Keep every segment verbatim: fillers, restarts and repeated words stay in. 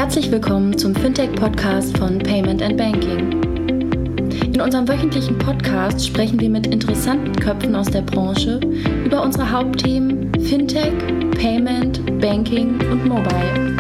Herzlich willkommen zum Fintech-Podcast von Payment and Banking. In unserem wöchentlichen Podcast sprechen wir mit interessanten Köpfen aus der Branche über unsere Hauptthemen Fintech, Payment, Banking und Mobile.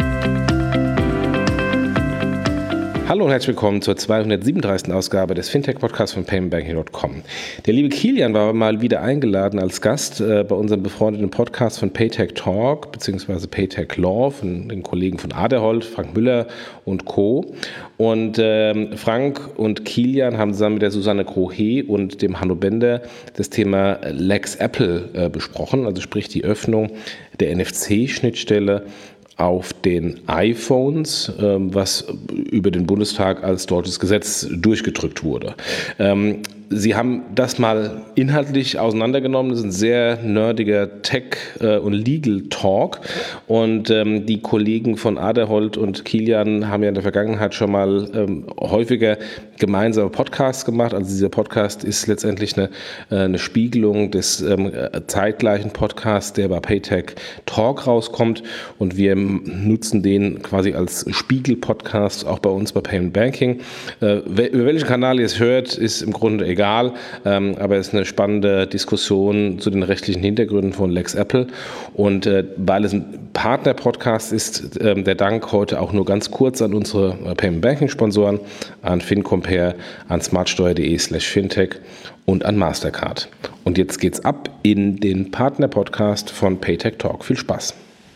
Hallo und herzlich willkommen zur zweihundertsiebenunddreißigsten Ausgabe des Fintech-Podcasts von payment banking punkt com. Der liebe Kilian war mal wieder eingeladen als Gast äh, bei unserem befreundeten Podcast von Paytech Talk bzw. Paytech Law von den Kollegen von Aderholt, Frank Müller und Co. Und ähm, Frank und Kilian haben zusammen mit der Susanne Grohe und dem Hanno Bender das Thema Lex Apple äh, besprochen, also sprich die Öffnung der N F C-Schnittstelle auf den iPhones, was über den Bundestag als deutsches Gesetz durchgedrückt wurde. Sie haben das mal inhaltlich auseinandergenommen. Das ist ein sehr nerdiger Tech- und Legal-Talk. Und ähm, die Kollegen von Aderholt und Kilian haben ja in der Vergangenheit schon mal ähm, häufiger gemeinsame Podcasts gemacht. Also dieser Podcast ist letztendlich eine, eine Spiegelung des ähm, zeitgleichen Podcasts, der bei Paytech Talk rauskommt. Und wir nutzen den quasi als Spiegel-Podcast auch bei uns bei Payment Banking. Äh, über welchen Kanal ihr es hört, ist im Grunde egal. Egal, ähm, aber es ist eine spannende Diskussion zu den rechtlichen Hintergründen von Lex Apple. Und äh, weil es ein Partner-Podcast ist, äh, der Dank heute auch nur ganz kurz an unsere äh, Payment Banking-Sponsoren, an FinCompare, an smartsteuer.de slash fintech und an Mastercard. Und jetzt geht's ab in den Partner-Podcast von Paytech Talk. Viel Spaß.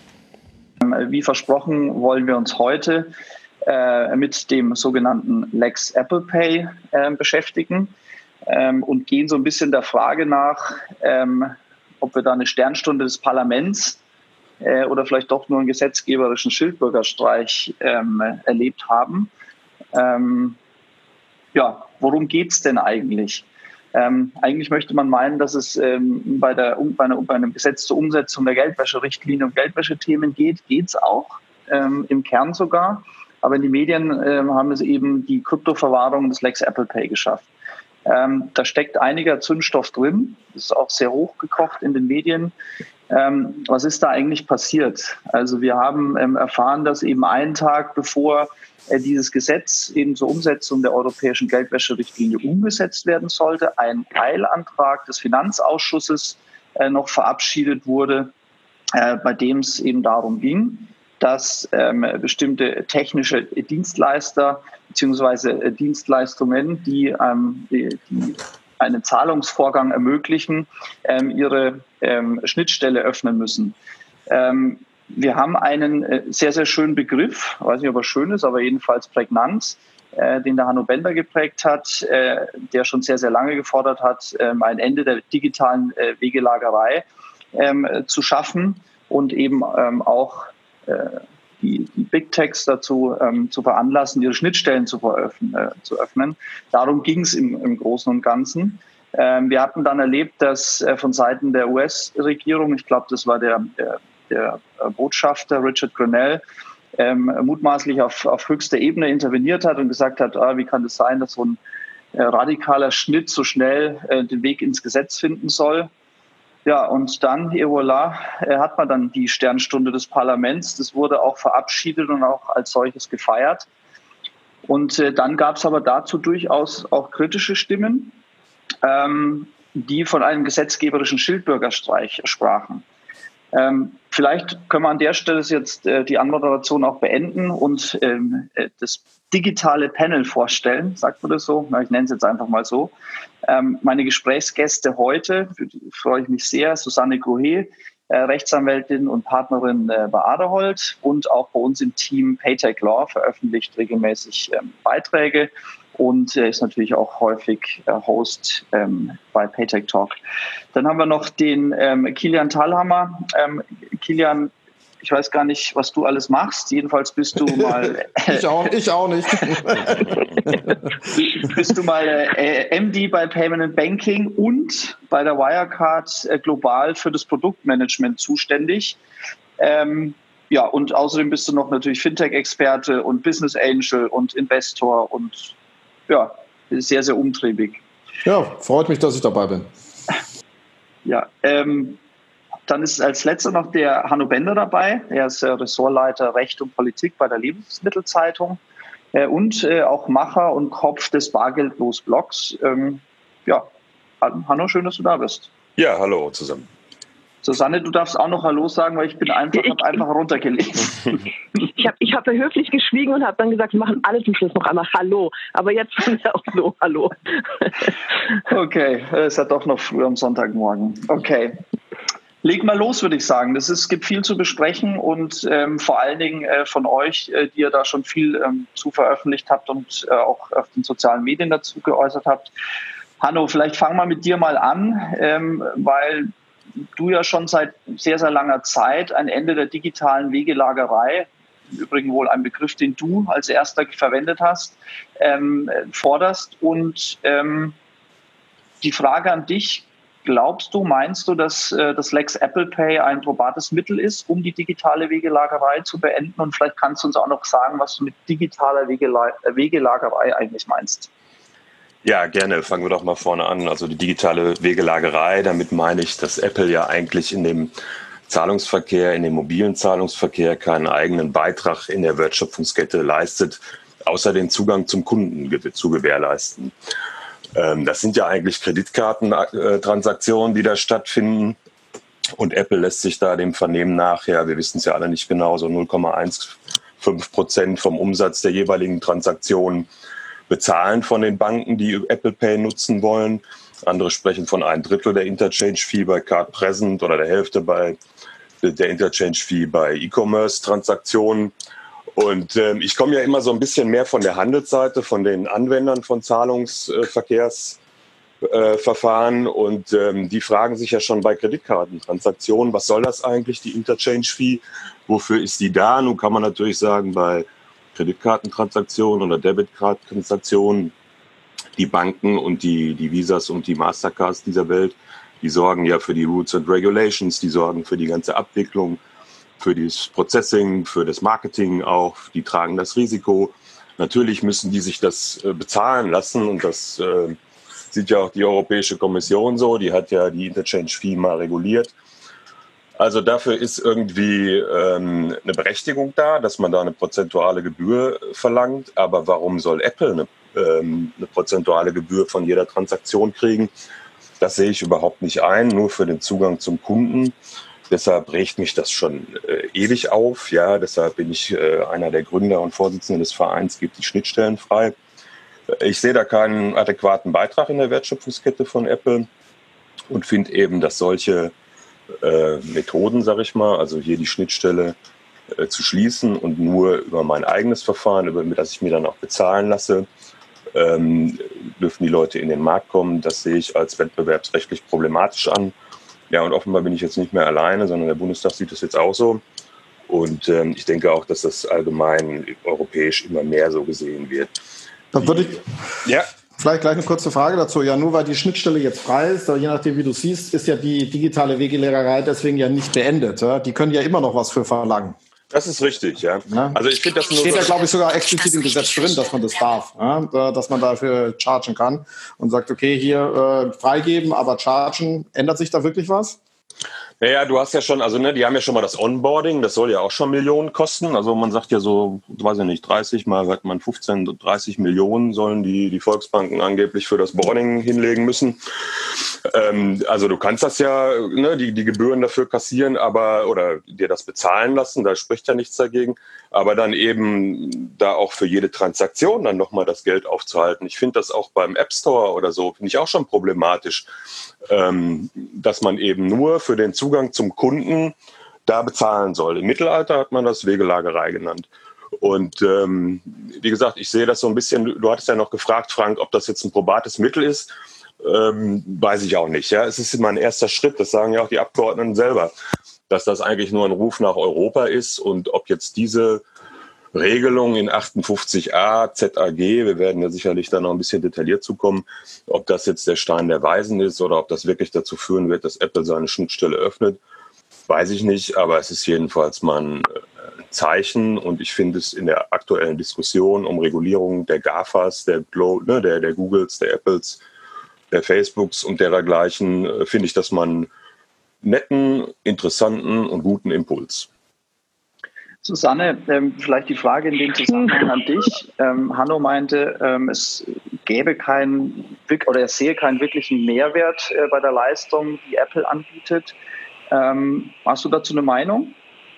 Wie versprochen wollen wir uns heute äh, mit dem sogenannten Lex Apple Pay äh, beschäftigen. Ähm, und gehen so ein bisschen der Frage nach, ähm, ob wir da eine Sternstunde des Parlaments äh, oder vielleicht doch nur einen gesetzgeberischen Schildbürgerstreich ähm, erlebt haben. Ähm, ja, worum geht es denn eigentlich? Ähm, eigentlich möchte man meinen, dass es ähm, bei, der, um, bei, einer, bei einem Gesetz zur Umsetzung der Geldwäscherichtlinie um Geldwäschethemen geht. Geht es auch, ähm, im Kern sogar. Aber die Medien äh, haben es eben die Kryptoverwahrung des Lex Apple Pay geschafft. Ähm, da steckt einiger Zündstoff drin, das ist auch sehr hochgekocht in den Medien. Ähm, was ist da eigentlich passiert? Also wir haben ähm, erfahren, dass eben einen Tag bevor äh, dieses Gesetz eben zur Umsetzung der europäischen Geldwäscherichtlinie umgesetzt werden sollte, ein Teilantrag des Finanzausschusses äh, noch verabschiedet wurde, äh, bei dem es eben darum ging, dass ähm, bestimmte technische Dienstleister bzw. Dienstleistungen, die, ähm, die, die einen Zahlungsvorgang ermöglichen, ähm, ihre ähm, Schnittstelle öffnen müssen. Ähm, wir haben einen äh, sehr, sehr schönen Begriff, weiß nicht, ob er schön ist, aber jedenfalls prägnant, äh, den der Hanno Bender geprägt hat, äh, der schon sehr, sehr lange gefordert hat, äh, ein Ende der digitalen äh, Wegelagerei äh, zu schaffen und eben ähm, auch Die, die Big Techs dazu ähm, zu veranlassen, ihre Schnittstellen zu, veröffnen, äh, zu öffnen. Darum ging es im, im Großen und Ganzen. Ähm, wir hatten dann erlebt, dass äh, von Seiten der U S-Regierung, ich glaube, das war der, der, der Botschafter Richard Grenell, ähm, mutmaßlich auf, auf höchster Ebene interveniert hat und gesagt hat, ah, wie kann es sein, dass so ein äh, radikaler Schnitt so schnell äh, den Weg ins Gesetz finden soll. Ja, und dann, et voilà, hat man dann die Sternstunde des Parlaments. Das wurde auch verabschiedet und auch als solches gefeiert. Und äh, dann gab es aber dazu durchaus auch kritische Stimmen, ähm, die von einem gesetzgeberischen Schildbürgerstreich sprachen. Ähm, vielleicht können wir an der Stelle jetzt äh, die Anmoderation auch beenden und ähm, das digitale Panel vorstellen, sagt man das so? Na, ich nenne es jetzt einfach mal so. Ähm, meine Gesprächsgäste heute, für die freue ich mich sehr, Susanne Grohe, äh, Rechtsanwältin und Partnerin äh, bei Aderholt und auch bei uns im Team Paytech Law, veröffentlicht regelmäßig ähm, Beiträge und äh, ist natürlich auch häufig äh, Host ähm, bei Paytech Talk. Dann haben wir noch den ähm, Kilian Thalhammer. Ähm, Kilian, ich weiß gar nicht, was du alles machst. Jedenfalls bist du mal... Äh, ich, auch, ich auch nicht. bist du mal äh, M D bei Payment and Banking und bei der Wirecard äh, global für das Produktmanagement zuständig. Ähm, ja, und außerdem bist du noch natürlich Fintech-Experte und Business Angel und Investor und ja, sehr, sehr umtriebig. Ja, freut mich, dass ich dabei bin. Ja, ähm, Dann ist als letzter noch der Hanno Bender dabei. Er ist Ressortleiter Recht und Politik bei der Lebensmittelzeitung und auch Macher und Kopf des Bargeldlos-Blogs. Ja, Hanno, schön, dass du da bist. Ja, hallo zusammen. Susanne, du darfst auch noch Hallo sagen, weil ich bin einfach, habe einfach runtergelesen. Ich habe ich hab höflich geschwiegen und habe dann gesagt, wir machen alle zum Schluss noch einmal Hallo. Aber jetzt sind wir auch so Hallo. Okay, es ist ja doch noch früh am Sonntagmorgen. Okay. Leg mal los, würde ich sagen. Das ist, es gibt viel zu besprechen und ähm, vor allen Dingen äh, von euch, äh, die ihr da schon viel ähm, zu veröffentlicht habt und äh, auch auf den sozialen Medien dazu geäußert habt. Hanno, vielleicht fangen wir mit dir mal an, ähm, weil du ja schon seit sehr, sehr langer Zeit ein Ende der digitalen Wegelagerei, im Übrigen wohl ein Begriff, den du als erster verwendet hast, ähm, forderst. Und ähm, die Frage an dich, glaubst du, meinst du, dass äh, das Lex Apple Pay ein probates Mittel ist, um die digitale Wegelagerei zu beenden? Und vielleicht kannst du uns auch noch sagen, was du mit digitaler Wegela- Wegelagerei eigentlich meinst. Ja, gerne. Fangen wir doch mal vorne an. Also die digitale Wegelagerei, damit meine ich, dass Apple ja eigentlich in dem Zahlungsverkehr, in dem mobilen Zahlungsverkehr keinen eigenen Beitrag in der Wertschöpfungskette leistet, außer den Zugang zum Kunden zu gewährleisten. Das sind ja eigentlich Kreditkartentransaktionen, die da stattfinden. Und Apple lässt sich da dem Vernehmen nach, ja, wir wissen es ja alle nicht genau, so null Komma fünfzehn Prozent vom Umsatz der jeweiligen Transaktionen bezahlen von den Banken, die Apple Pay nutzen wollen. Andere sprechen von ein Drittel der Interchange-Fee bei Card Present oder der Hälfte bei der Interchange-Fee bei E-Commerce-Transaktionen. Und ähm, ich komme ja immer so ein bisschen mehr von der Handelsseite, von den Anwendern von Zahlungsverkehrsverfahren. Äh, und ähm, die fragen sich ja schon bei Kreditkartentransaktionen, was soll das eigentlich, die Interchange-Fee? Wofür ist die da? Nun kann man natürlich sagen, bei Kreditkartentransaktionen oder Debitcard-Transaktionen, die Banken und die, die Visas und die Mastercards dieser Welt, die sorgen ja für die Rules and Regulations, die sorgen für die ganze Abwicklung, für das Processing, für das Marketing auch, die tragen das Risiko. Natürlich müssen die sich das äh, bezahlen lassen und das äh, sieht ja auch die Europäische Kommission so, die hat ja die Interchange-Fee mal reguliert. Also dafür ist irgendwie ähm, eine Berechtigung da, dass man da eine prozentuale Gebühr verlangt. Aber warum soll Apple eine, ähm, eine prozentuale Gebühr von jeder Transaktion kriegen? Das sehe ich überhaupt nicht ein, nur für den Zugang zum Kunden. Deshalb regt mich das schon äh, ewig auf. Ja, deshalb bin ich äh, einer der Gründer und Vorsitzende des Vereins, gibt die Schnittstellen frei. Ich sehe da keinen adäquaten Beitrag in der Wertschöpfungskette von Apple und finde eben, dass solche Äh, Methoden, sage ich mal, also hier die Schnittstelle äh, zu schließen und nur über mein eigenes Verfahren, über das ich mir dann auch bezahlen lasse, ähm, dürfen die Leute in den Markt kommen. Das sehe ich als wettbewerbsrechtlich problematisch an. Ja, und offenbar bin ich jetzt nicht mehr alleine, sondern der Bundestag sieht das jetzt auch so. Und ähm, ich denke auch, dass das allgemein europäisch immer mehr so gesehen wird. Da würde ich... Ja. Vielleicht gleich eine kurze Frage dazu. Ja, nur weil die Schnittstelle jetzt frei ist, je nachdem, wie du siehst, ist ja die digitale Wegelagerei deswegen ja nicht beendet. Ja? Die können ja immer noch was für verlangen. Das ist richtig, ja. ja? Also ich finde das nur steht so ja, glaube ich, sogar explizit im Gesetz drin, dass man das darf, ja? Dass man dafür chargen kann und sagt, okay, hier äh, freigeben, aber chargen. Ändert sich da wirklich was? Naja, du hast ja schon, also ne, die haben ja schon mal das Onboarding, das soll ja auch schon Millionen kosten. Also man sagt ja so, weiß ich nicht, dreißig mal, hört man fünfzehn, dreißig Millionen sollen die, die Volksbanken angeblich für das Boarding hinlegen müssen. Ähm, also du kannst das ja, ne, die, die Gebühren dafür kassieren, aber oder dir das bezahlen lassen, da spricht ja nichts dagegen. Aber dann eben da auch für jede Transaktion dann nochmal das Geld aufzuhalten. Ich finde das auch beim App Store oder so, finde ich auch schon problematisch, ähm, dass man eben nur für den Zugang zum Kunden da bezahlen soll. Im Mittelalter hat man das Wegelagerei genannt. Und ähm, wie gesagt, ich sehe das so ein bisschen, du hattest ja noch gefragt, Frank, ob das jetzt ein probates Mittel ist. Ähm, weiß ich auch nicht. Ja, es ist immer ein erster Schritt, das sagen ja auch die Abgeordneten selber, dass das eigentlich nur ein Ruf nach Europa ist und ob jetzt diese Regelung in achtundfünfzig a Z A G, wir werden ja sicherlich da noch ein bisschen detailliert zukommen, ob das jetzt der Stein der Weisen ist oder ob das wirklich dazu führen wird, dass Apple seine Schnittstelle öffnet, weiß ich nicht, aber es ist jedenfalls mal ein Zeichen und ich finde es in der aktuellen Diskussion um Regulierung der GAFAs, der, Glo- ne, der, der Googles, der Apples, der Facebooks und dergleichen, finde ich, dass man netten, interessanten und guten Impuls. Susanne, ähm, vielleicht die Frage in dem Zusammenhang an dich. Ähm, Hanno meinte, ähm, es gäbe keinen, oder er sehe keinen wirklichen Mehrwert äh, bei der Leistung, die Apple anbietet. Ähm, hast du dazu eine Meinung?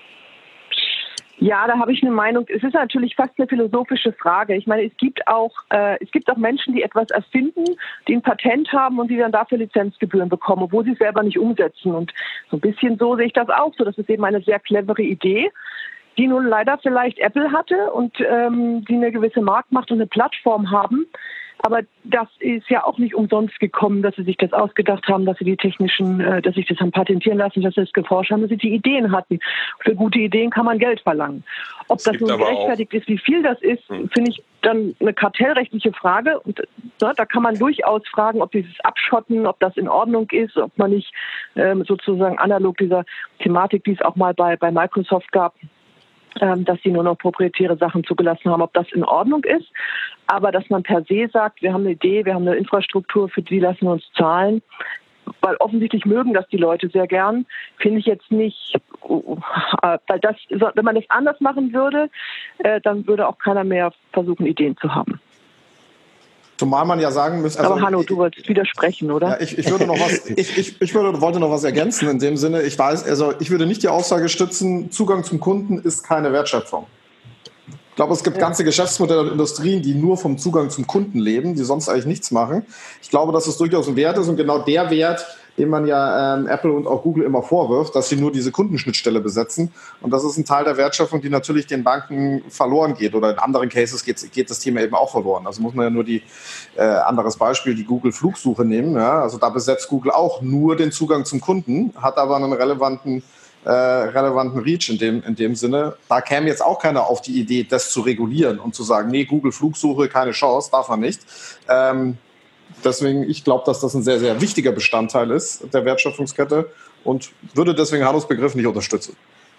Ja, da habe ich eine Meinung. Es ist natürlich fast eine philosophische Frage. Ich meine, es gibt auch äh, es gibt auch Menschen, die etwas erfinden, die ein Patent haben und die dann dafür Lizenzgebühren bekommen, obwohl sie es selber nicht umsetzen. Und so ein bisschen so sehe ich das auch so. Das ist eben eine sehr clevere Idee, die nun leider vielleicht Apple hatte und ähm, die eine gewisse Marktmacht und eine Plattform haben. Aber das ist ja auch nicht umsonst gekommen, dass sie sich das ausgedacht haben, dass sie die technischen, äh, dass sie sich das haben patentieren lassen, dass sie es geforscht haben, dass sie die Ideen hatten. Für gute Ideen kann man Geld verlangen. Ob das nun gerechtfertigt ist, wie viel das ist, hm. finde ich dann eine kartellrechtliche Frage. Und ja, da kann man durchaus fragen, ob dieses Abschotten, ob das in Ordnung ist, ob man nicht ähm, sozusagen analog dieser Thematik, die es auch mal bei, bei Microsoft gab, dass sie nur noch proprietäre Sachen zugelassen haben, ob das in Ordnung ist. Aber dass man per se sagt, wir haben eine Idee, wir haben eine Infrastruktur, für die lassen wir uns zahlen, weil offensichtlich mögen das die Leute sehr gern, finde ich jetzt nicht, weil das, wenn man das anders machen würde, dann würde auch keiner mehr versuchen, Ideen zu haben. Zumal man ja sagen muss... Also aber Hanno, du wolltest widersprechen, oder? Ja, ich, ich würde noch was, ich, ich, ich würde, wollte noch was ergänzen in dem Sinne. Ich weiß, also ich würde nicht die Aussage stützen, Zugang zum Kunden ist keine Wertschöpfung. Ich glaube, es gibt ja. ganze Geschäftsmodelle und Industrien, die nur vom Zugang zum Kunden leben, die sonst eigentlich nichts machen. Ich glaube, dass es durchaus ein Wert ist und genau der Wert, den man ja ähm, Apple und auch Google immer vorwirft, dass sie nur diese Kundenschnittstelle besetzen. Und das ist ein Teil der Wertschöpfung, die natürlich den Banken verloren geht. Oder in anderen Cases geht, geht das Thema eben auch verloren. Also muss man ja nur die, äh, anderes Beispiel, die Google-Flugsuche nehmen. Ja? Also da besetzt Google auch nur den Zugang zum Kunden, hat aber einen relevanten, äh, relevanten Reach in dem, in dem Sinne. Da käme jetzt auch keiner auf die Idee, das zu regulieren und zu sagen, nee, Google-Flugsuche, keine Chance, darf man nicht. Ähm, Deswegen, ich glaube, dass das ein sehr, sehr wichtiger Bestandteil ist der Wertschöpfungskette und würde deswegen Hannos Begriff nicht unterstützen.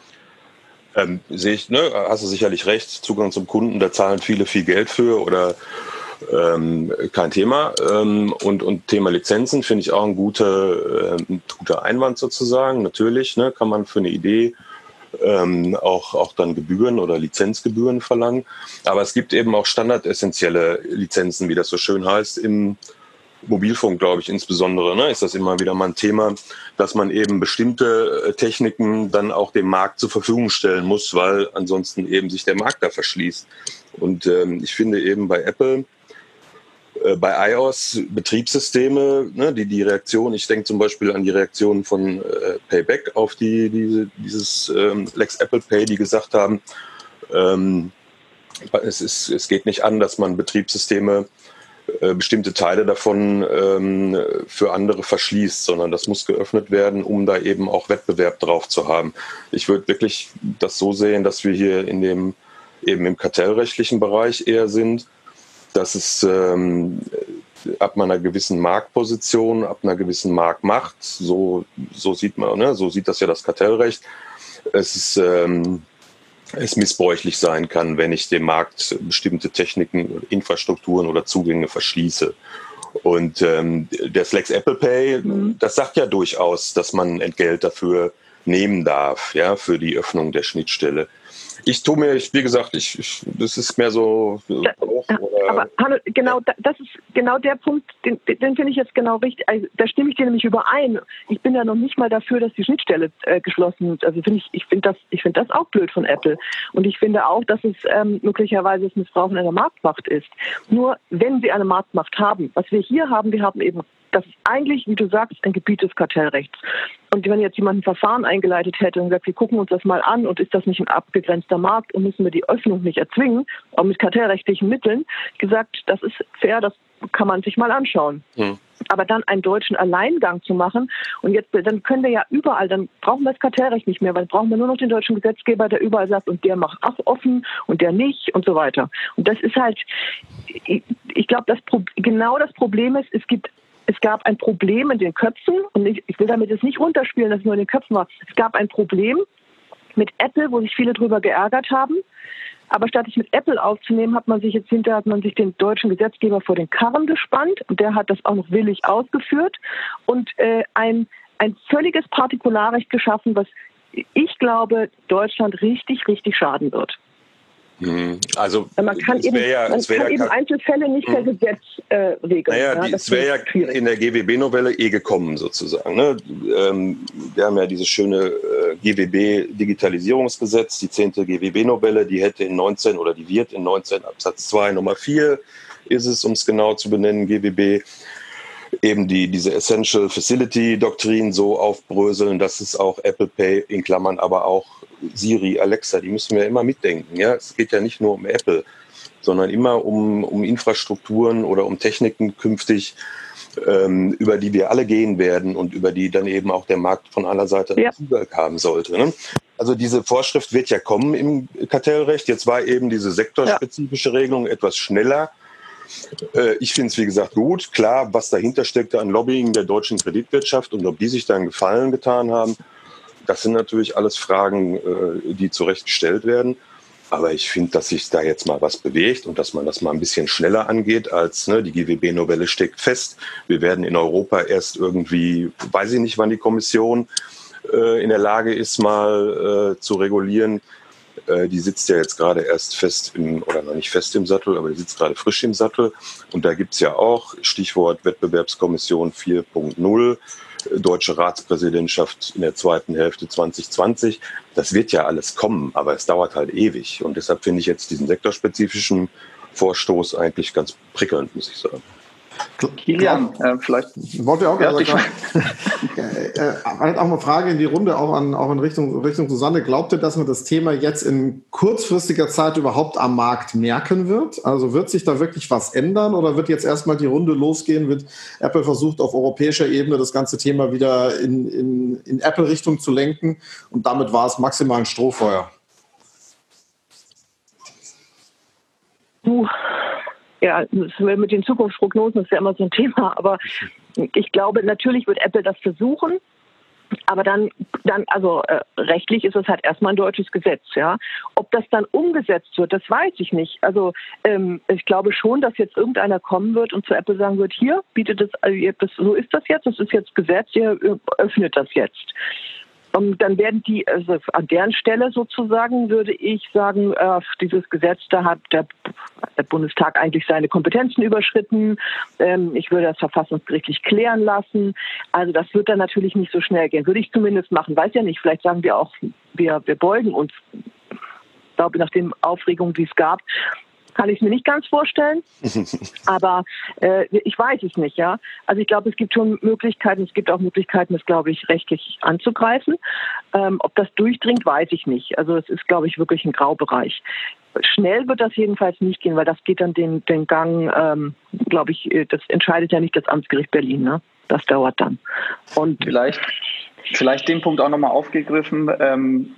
Ähm, sehe ich, ne, hast du sicherlich recht, Zugang zum Kunden, da zahlen viele viel Geld für oder ähm, kein Thema. Ähm, und, und Thema Lizenzen finde ich auch ein guter, äh, ein guter Einwand sozusagen. Natürlich ne, kann man für eine Idee ähm, auch, auch dann Gebühren oder Lizenzgebühren verlangen. Aber es gibt eben auch standardessentielle Lizenzen, wie das so schön heißt, im Mobilfunk, glaube ich, insbesondere, ne, ist das immer wieder mal ein Thema, dass man eben bestimmte Techniken dann auch dem Markt zur Verfügung stellen muss, weil ansonsten eben sich der Markt da verschließt. Und ähm, ich finde eben bei Apple, äh, bei iOS Betriebssysteme, ne, die, die Reaktion, ich denke zum Beispiel an die Reaktion von äh, Payback auf die, diese, dieses ähm, Lex Apple Pay, die gesagt haben, ähm, es, ist, es geht nicht an, dass man Betriebssysteme bestimmte Teile davon ähm, für andere verschließt, sondern das muss geöffnet werden, um da eben auch Wettbewerb drauf zu haben. Ich würde wirklich das so sehen, dass wir hier in dem eben im kartellrechtlichen Bereich eher sind, dass es ähm, ab einer gewissen Marktposition, ab einer gewissen Marktmacht, so, so sieht man, ne, so sieht das ja das Kartellrecht, es ist ähm, es missbräuchlich sein kann, wenn ich dem Markt bestimmte Techniken, Infrastrukturen oder Zugänge verschließe. Und ähm, das Lex Apple Pay, mhm. das sagt ja durchaus, dass man Entgelt dafür nehmen darf, ja, für die Öffnung der Schnittstelle. Ich tue mir, ich, wie gesagt, ich, ich, das ist mehr so. Da, oder, aber Hanno, genau, ja. das ist genau der Punkt, den, den finde ich jetzt genau richtig. Also, da stimme ich dir nämlich überein. Ich bin ja noch nicht mal dafür, dass die Schnittstelle äh, geschlossen wird. Also finde ich, ich finde das, ich finde das auch blöd von Apple. Und ich finde auch, dass es ähm, möglicherweise das Missbrauchen einer Marktmacht ist. Nur wenn sie eine Marktmacht haben, was wir hier haben, wir haben eben, das ist eigentlich, wie du sagst, ein Gebiet des Kartellrechts. Und wenn jetzt jemand ein Verfahren eingeleitet hätte und sagt, wir gucken uns das mal an und ist das nicht ein abgegrenzter Markt und müssen wir die Öffnung nicht erzwingen, auch mit kartellrechtlichen Mitteln, gesagt, das ist fair, das kann man sich mal anschauen. Mhm. Aber dann einen deutschen Alleingang zu machen und jetzt, dann können wir ja überall, dann brauchen wir das Kartellrecht nicht mehr, weil dann brauchen wir nur noch den deutschen Gesetzgeber, der überall sagt, und der macht auch offen und der nicht und so weiter. Und das ist halt, ich, ich glaube, das genau das Problem ist, es gibt Es gab ein Problem in den Köpfen, und ich, ich will damit jetzt nicht runterspielen, dass es nur in den Köpfen war. Es gab ein Problem mit Apple, wo sich viele drüber geärgert haben. Aber statt es mit Apple aufzunehmen, hat man sich jetzt hinterher hat man sich den deutschen Gesetzgeber vor den Karren gespannt und der hat das auch noch willig ausgeführt und äh, ein ein völliges Partikularrecht geschaffen, was ich glaube, Deutschland richtig, richtig schaden wird. Also man kann eben, ja, man kann ja eben Einzelfälle nicht per Gesetz äh, regeln. Naja, ja, die, es wäre ja schwierig. In der G W B-Novelle eh gekommen sozusagen. Ne? Ähm, wir haben ja dieses schöne äh, G W B-Digitalisierungsgesetz, die zehnte G W B-Novelle, die hätte in neunzehn oder die wird in neunzehn Absatz zwei Nummer vier ist es, um es genau zu benennen, G W B, eben die, diese Essential Facility Doktrin so aufbröseln, dass es auch Apple Pay in Klammern, aber auch Siri, Alexa, die müssen wir immer mitdenken. Ja? Es geht ja nicht nur um Apple, sondern immer um, um Infrastrukturen oder um Techniken künftig, ähm, über die wir alle gehen werden und über die dann eben auch der Markt von einer Seite ja. Zugang haben sollte. Ne? Also diese Vorschrift wird ja kommen im Kartellrecht. Jetzt war eben diese sektorspezifische Regelung etwas schneller. Äh, ich finde es, wie gesagt, gut. Klar, was dahinter steckte an Lobbying der deutschen Kreditwirtschaft und ob die sich da einen Gefallen getan haben, das sind natürlich alles Fragen, äh, die zu Recht gestellt werden. Aber ich finde, dass sich da jetzt mal was bewegt und dass man das mal ein bisschen schneller angeht als ne, die G W B-Novelle steckt fest. Wir werden in Europa erst irgendwie, weiß ich nicht, wann die Kommission äh, in der Lage ist, mal äh, zu regulieren. Äh, die sitzt ja jetzt gerade erst fest im, oder noch nicht fest im Sattel, aber die sitzt gerade frisch im Sattel. Und da gibt's ja auch Stichwort Wettbewerbskommission vier Punkt null. Deutsche Ratspräsidentschaft in der zweiten Hälfte zwanzig zwanzig. Das wird ja alles kommen, aber es dauert halt ewig. Und deshalb finde ich jetzt diesen sektorspezifischen Vorstoß eigentlich ganz prickelnd, muss ich sagen. Kilian, äh, vielleicht. Wollt ihr auch ja, sagen, äh, auch mal eine Frage in die Runde, auch, an, auch in Richtung, Richtung Susanne. Glaubt ihr, dass man das Thema jetzt in kurzfristiger Zeit überhaupt am Markt merken wird? Also wird sich da wirklich was ändern oder wird jetzt erstmal die Runde losgehen? Wird Apple versucht, auf europäischer Ebene das ganze Thema wieder in, in, in Apple-Richtung zu lenken und damit war es maximal ein Strohfeuer? Uh. Ja, mit den Zukunftsprognosen ist ja immer so ein Thema, aber ich glaube, natürlich wird Apple das versuchen, aber dann, dann also äh, rechtlich ist es halt erstmal ein deutsches Gesetz, ja. Ob das dann umgesetzt wird, das weiß ich nicht. Also ähm, ich glaube schon, dass jetzt irgendeiner kommen wird und zu Apple sagen wird, hier, bietet das, also ihr, das so ist das jetzt, das ist jetzt Gesetz, ihr öffnet das jetzt. Und dann werden die, also an deren Stelle sozusagen, würde ich sagen, äh, dieses Gesetz, da hat der, der Bundestag eigentlich seine Kompetenzen überschritten. Ähm, ich würde das verfassungsgerichtlich klären lassen. Also das wird dann natürlich nicht so schnell gehen. Würde ich zumindest machen. Weiß ja nicht, vielleicht sagen wir auch, wir, wir beugen uns. Ich glaube, nach den Aufregungen, die es gab, kann ich mir nicht ganz vorstellen, aber äh, ich weiß es nicht, ja. Also ich glaube, es gibt schon Möglichkeiten, es gibt auch Möglichkeiten, das, glaube ich, rechtlich anzugreifen. Ähm, ob das durchdringt, weiß ich nicht. Also es ist, glaube ich, wirklich ein Graubereich. Schnell wird das jedenfalls nicht gehen, weil das geht dann den, den Gang, ähm, glaube ich, das entscheidet ja nicht das Amtsgericht Berlin, ne? Das dauert dann. Und vielleicht, vielleicht den Punkt auch nochmal aufgegriffen. Ähm,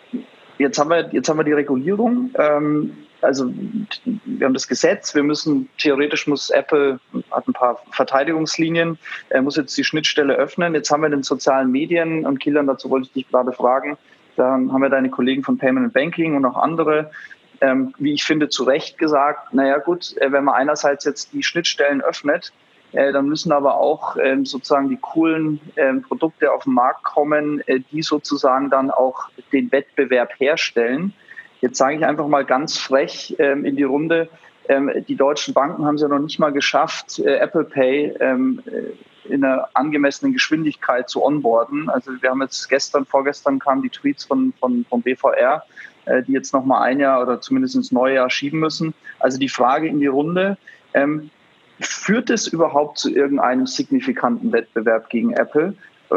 jetzt haben wir, jetzt haben wir die Regulierung. Ähm, Also wir haben das Gesetz, wir müssen, theoretisch muss Apple, hat ein paar Verteidigungslinien, er muss jetzt die Schnittstelle öffnen. Jetzt haben wir den sozialen Medien und Kilian, dazu wollte ich dich gerade fragen, da haben wir deine Kollegen von Payment and Banking und auch andere, ähm, wie ich finde, zu Recht gesagt, naja gut, äh, wenn man einerseits jetzt die Schnittstellen öffnet, äh, dann müssen aber auch ähm, sozusagen die coolen ähm, Produkte auf den Markt kommen, äh, die sozusagen dann auch den Wettbewerb herstellen. Jetzt sage ich einfach mal ganz frech ähm, in die Runde, ähm, die deutschen Banken haben es ja noch nicht mal geschafft, äh, Apple Pay ähm, in einer angemessenen Geschwindigkeit zu onboarden. Also wir haben jetzt gestern, vorgestern kamen die Tweets von, von, von B V R, äh, die jetzt noch mal ein Jahr oder zumindest ins neue Jahr schieben müssen. Also die Frage in die Runde, ähm, führt es überhaupt zu irgendeinem signifikanten Wettbewerb gegen Apple?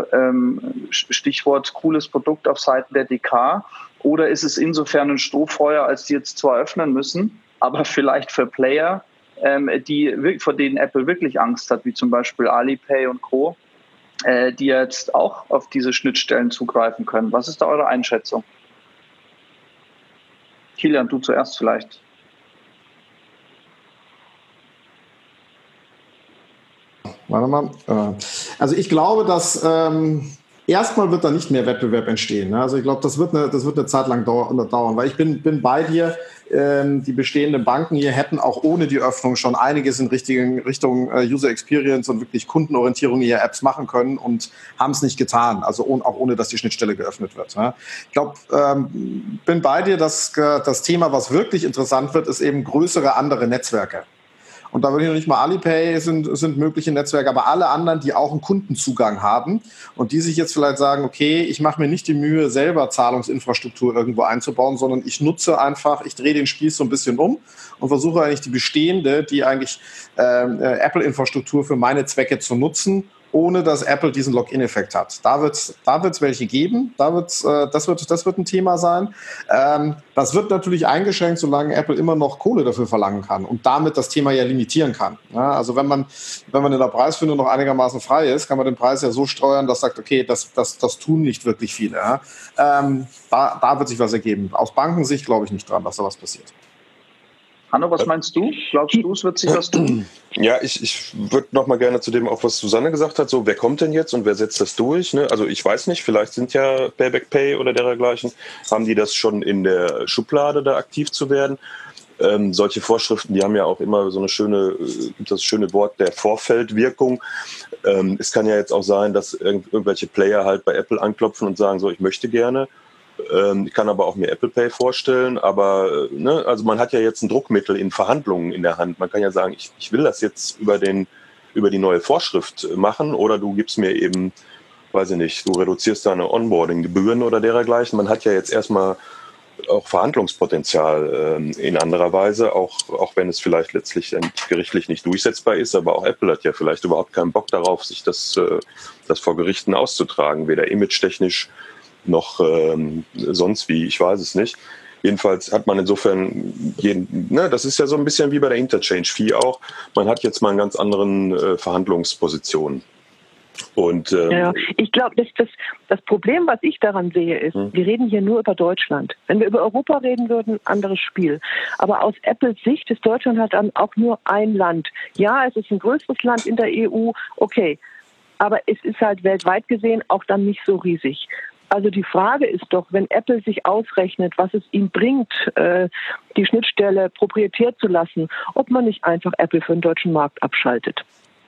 Ähm, Stichwort cooles Produkt auf Seiten der D K. Oder ist es insofern ein Strohfeuer, als die jetzt zwar öffnen müssen, aber vielleicht für Player, ähm, die, vor denen Apple wirklich Angst hat, wie zum Beispiel Alipay und Co., äh, die jetzt auch auf diese Schnittstellen zugreifen können. Was ist da eure Einschätzung? Kilian, du zuerst vielleicht. Warte mal. Also ich glaube, dass ähm, erstmal wird da nicht mehr Wettbewerb entstehen. Ne? Also ich glaube, das wird eine, das wird eine Zeit lang dauern, weil ich bin, bin bei dir. Ähm, die bestehenden Banken hier hätten auch ohne die Öffnung schon einiges in richtigen, Richtung äh, User Experience und wirklich Kundenorientierung ihrer Apps machen können und haben es nicht getan. Also ohne, auch ohne, dass die Schnittstelle geöffnet wird. Ne? Ich glaube, ähm, bin bei dir, dass äh, das Thema, was wirklich interessant wird, ist eben größere andere Netzwerke. Und da würde ich noch nicht mal Alipay sind, sind mögliche Netzwerke, aber alle anderen, die auch einen Kundenzugang haben und die sich jetzt vielleicht sagen, okay, ich mache mir nicht die Mühe, selber Zahlungsinfrastruktur irgendwo einzubauen, sondern ich nutze einfach, ich drehe den Spieß so ein bisschen um und versuche eigentlich die bestehende, die eigentlich äh, Apple-Infrastruktur für meine Zwecke zu nutzen, ohne dass Apple diesen Login-Effekt hat. Da wird es da wird's welche geben, da wird's, äh, das, wird, das wird ein Thema sein. Ähm, das wird natürlich eingeschränkt, solange Apple immer noch Kohle dafür verlangen kann und damit das Thema ja limitieren kann. Ja, also wenn man, wenn man in der Preisfindung noch einigermaßen frei ist, kann man den Preis ja so steuern, dass sagt, okay, das, das, das tun nicht wirklich viele. Ja. Ähm, da, da wird sich was ergeben. Aus Bankensicht glaube ich nicht dran, dass da was passiert. Hanno, was meinst du? Glaubst du, es wird sich was tun? Ja, ich, ich würde noch mal gerne zu dem, auch was Susanne gesagt hat, so, wer kommt denn jetzt und wer setzt das durch? Ne? Also ich weiß nicht, vielleicht sind ja Payback Pay oder dergleichen, haben die das schon in der Schublade, da aktiv zu werden? Ähm, solche Vorschriften, die haben ja auch immer so eine schöne, das schöne Wort der Vorfeldwirkung. Ähm, es kann ja jetzt auch sein, dass irgendw- irgendwelche Player halt bei Apple anklopfen und sagen, so, ich möchte gerne. Ich kann aber auch mir Apple Pay vorstellen, aber ne, also man hat ja jetzt ein Druckmittel in Verhandlungen in der Hand. Man kann ja sagen, ich, ich will das jetzt über, den, über die neue Vorschrift machen oder du gibst mir eben, weiß ich nicht, du reduzierst deine Onboarding-Gebühren oder dergleichen. Man hat ja jetzt erstmal auch Verhandlungspotenzial äh, in anderer Weise, auch, auch wenn es vielleicht letztlich gerichtlich nicht durchsetzbar ist, aber auch Apple hat ja vielleicht überhaupt keinen Bock darauf, sich das, äh, das vor Gerichten auszutragen, weder image-technisch noch ähm, sonst wie, ich weiß es nicht. Jedenfalls hat man insofern, jeden, ne, das ist ja so ein bisschen wie bei der Interchange-Fee auch, man hat jetzt mal einen ganz anderen äh, Verhandlungsposition. Und, ähm, ja, ich glaube, das, das, das Problem, was ich daran sehe, ist, hm. wir reden hier nur über Deutschland. Wenn wir über Europa reden würden, anderes Spiel. Aber aus Apples Sicht ist Deutschland halt dann auch nur ein Land. Ja, es ist ein größeres Land in der E U, okay. Aber es ist halt weltweit gesehen auch dann nicht so riesig. Also die Frage ist doch, wenn Apple sich ausrechnet, was es ihm bringt, äh, die Schnittstelle proprietär zu lassen, ob man nicht einfach Apple für den deutschen Markt abschaltet.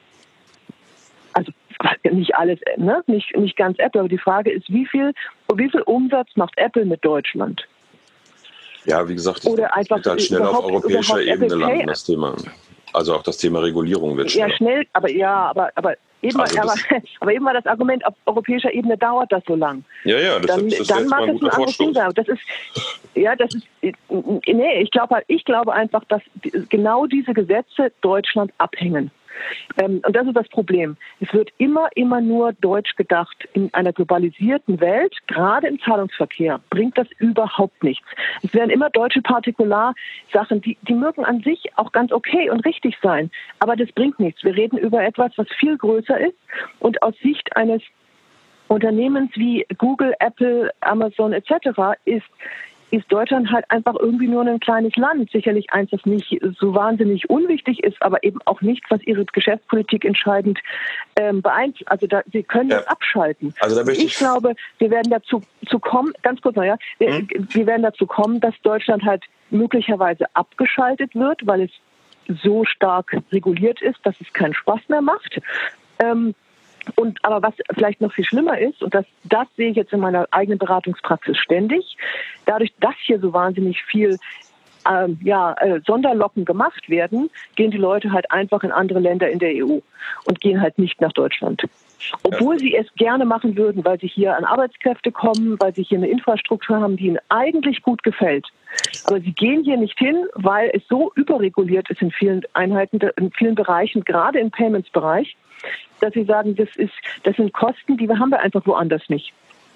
Also nicht alles, ne? nicht, nicht ganz Apple, aber die Frage ist, wie viel, wie viel Umsatz macht Apple mit Deutschland? Ja, wie gesagt, ich Oder einfach halt schnell auf europäischer Ebene landen, das Thema. Also auch das Thema Regulierung wird schneller. Ja, schnell, aber ja, aber, aber Eben, also aber, aber eben mal das Argument, auf europäischer Ebene dauert das so lang. Ja, ja, das, dann, das ist dann jetzt mag mal ein es guter ein anderes Ding sein. Das ist, ja, das ist, nee, ich glaube, ich glaube einfach, dass genau diese Gesetze Deutschland abhängen. Ähm, und das ist das Problem. Es wird immer, immer nur deutsch gedacht. In einer globalisierten Welt, gerade im Zahlungsverkehr, bringt das überhaupt nichts. Es werden immer deutsche Partikularsachen, die, die mögen an sich auch ganz okay und richtig sein, aber das bringt nichts. Wir reden über etwas, was viel größer ist und aus Sicht eines Unternehmens wie Google, Apple, Amazon et cetera ist ist Deutschland halt einfach irgendwie nur ein kleines Land. Sicherlich eins, das nicht so wahnsinnig unwichtig ist, aber eben auch nichts, was ihre Geschäftspolitik entscheidend ähm, beeinflusst. Also da, sie können ja. das abschalten. Also da ich, ich glaube, wir werden dazu zu kommen, ganz kurz noch, ja, wir, hm? wir werden dazu kommen, dass Deutschland halt möglicherweise abgeschaltet wird, weil es so stark reguliert ist, dass es keinen Spaß mehr macht. Ähm, Und aber was vielleicht noch viel schlimmer ist, und das, das sehe ich jetzt in meiner eigenen Beratungspraxis ständig, dadurch, dass hier so wahnsinnig viel ähm, ja, äh, Sonderlocken gemacht werden, gehen die Leute halt einfach in andere Länder in der E U und gehen halt nicht nach Deutschland. Obwohl sie es gerne machen würden, weil sie hier an Arbeitskräfte kommen, weil sie hier eine Infrastruktur haben, die ihnen eigentlich gut gefällt. Aber sie gehen hier nicht hin, weil es so überreguliert ist in vielen Einheiten, in vielen Bereichen, gerade im Payments-Bereich, dass sie sagen, das ist, das sind Kosten, die haben wir einfach woanders nicht.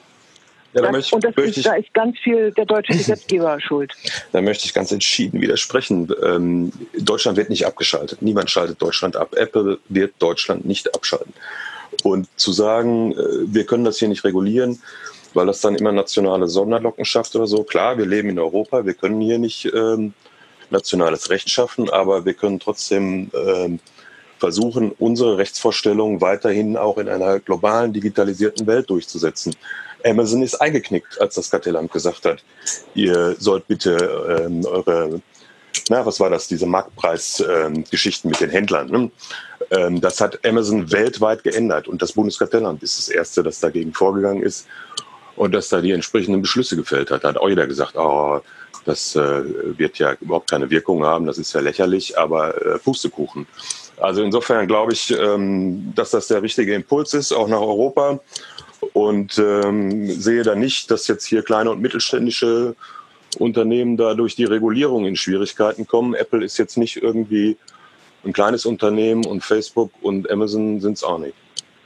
Ja, da das, möchte, und das möchte ist, da ist ganz viel der deutsche Gesetzgeber schuld. Da möchte ich ganz entschieden widersprechen. Ähm, Deutschland wird nicht abgeschaltet. Niemand schaltet Deutschland ab. Apple wird Deutschland nicht abschalten. Und zu sagen, äh, wir können das hier nicht regulieren, weil das dann immer nationale Sonderlocken schafft oder so. Klar, wir leben in Europa, wir können hier nicht ähm, nationales Recht schaffen, aber wir können trotzdem ähm, versuchen, unsere Rechtsvorstellungen weiterhin auch in einer globalen, digitalisierten Welt durchzusetzen. Amazon ist eingeknickt, als das Kartellamt gesagt hat, ihr sollt bitte ähm, eure, na, was war das, diese Marktpreisgeschichten ähm, mit den Händlern, ne? ähm, das hat Amazon weltweit geändert und das Bundeskartellamt ist das Erste, das dagegen vorgegangen ist und das da die entsprechenden Beschlüsse gefällt hat. Da hat auch jeder gesagt, oh, das äh, wird ja überhaupt keine Wirkung haben, das ist ja lächerlich, aber äh, Pustekuchen. Also insofern glaube ich, ähm, dass das der richtige Impuls ist, auch nach Europa. Und ähm, sehe da nicht, dass jetzt hier kleine und mittelständische Unternehmen da durch die Regulierung in Schwierigkeiten kommen. Apple ist jetzt nicht irgendwie ein kleines Unternehmen und Facebook und Amazon sind es auch nicht.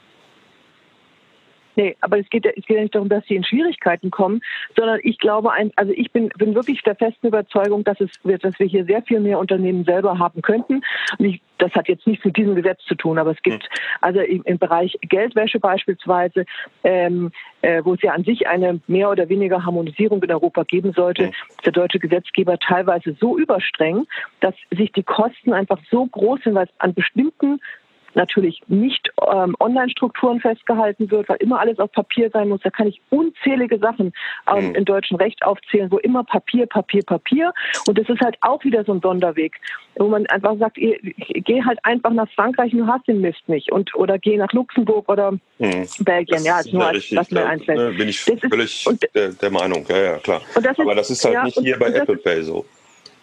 Nee, aber es geht, ja, es geht ja nicht darum, dass sie in Schwierigkeiten kommen, sondern ich glaube, ein, also ich bin, bin wirklich der festen Überzeugung, dass es dass wir hier sehr viel mehr Unternehmen selber haben könnten. Und ich, das hat jetzt nichts mit diesem Gesetz zu tun, aber es gibt also im, im Bereich Geldwäsche beispielsweise, ähm, äh, wo es ja an sich eine mehr oder weniger Harmonisierung in Europa geben sollte, ist der deutsche Gesetzgeber teilweise so überstreng, dass sich die Kosten einfach so groß sind, weil es an bestimmten natürlich nicht ähm, Online-Strukturen festgehalten wird, weil immer alles auf Papier sein muss. Da kann ich unzählige Sachen ähm, mhm. im deutschen Recht aufzählen, wo immer Papier, Papier, Papier. Und das ist halt auch wieder so ein Sonderweg, wo man einfach sagt, geh halt einfach nach Frankreich und du hast den Mist nicht. Und, oder geh nach Luxemburg oder mhm. Belgien. Das ja, ist nur als das mir einfällt. Ne, bin ich das völlig ist, der, der Meinung. Ja, ja, klar. Das Aber ist, das ist halt ja, nicht hier bei Apple ist, Pay so.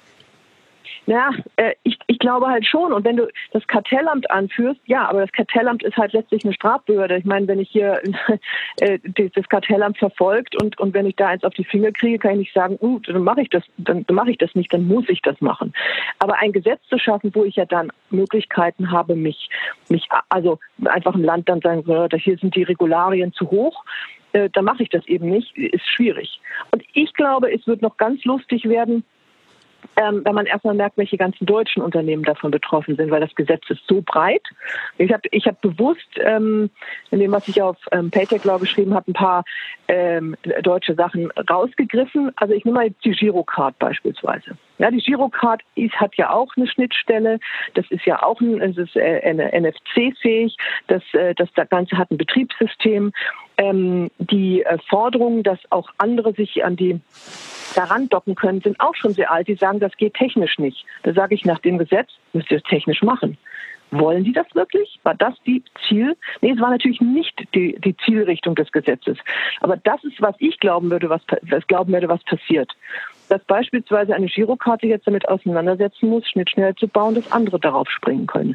Ja, äh, ich, ich glaube halt schon. Und wenn du das Kartellamt anführst, ja, aber das Kartellamt ist halt letztlich eine Strafbehörde. Ich meine, wenn ich hier äh, das Kartellamt verfolgt und, und wenn ich da eins auf die Finger kriege, kann ich nicht sagen, uh, dann mache ich das, dann, dann mache ich das nicht, dann muss ich das machen. Aber ein Gesetz zu schaffen, wo ich ja dann Möglichkeiten habe, mich, mich also einfach im Land dann sagen, so, hier sind die Regularien zu hoch, äh, dann mache ich das eben nicht, ist schwierig. Und ich glaube, es wird noch ganz lustig werden, Ähm, wenn man erstmal merkt, welche ganzen deutschen Unternehmen davon betroffen sind, weil das Gesetz ist so breit. Ich habe ich hab bewusst, ähm, in dem, was ich auf ähm, Paytech Law geschrieben habe, ein paar ähm, deutsche Sachen rausgegriffen. Also ich nehme mal jetzt die Girocard beispielsweise. Ja, die Girocard ist, hat ja auch eine Schnittstelle. Das ist ja auch ein, es ist, äh, N F C-fähig. Das, äh, das, das Ganze hat ein Betriebssystem. Ähm, die äh, Forderungen, dass auch andere sich an die daran docken können, sind auch schon sehr alt. Die sagen, das geht technisch nicht. Da sage ich, nach dem Gesetz müsst ihr es technisch machen. Wollen die das wirklich? War das die Ziel? Nee, es war natürlich nicht die, die Zielrichtung des Gesetzes. Aber das ist, was ich glauben würde, was, was glauben würde, was passiert. Dass beispielsweise eine Girocard sich jetzt damit auseinandersetzen muss, schnittschnell zu bauen, dass andere darauf springen können.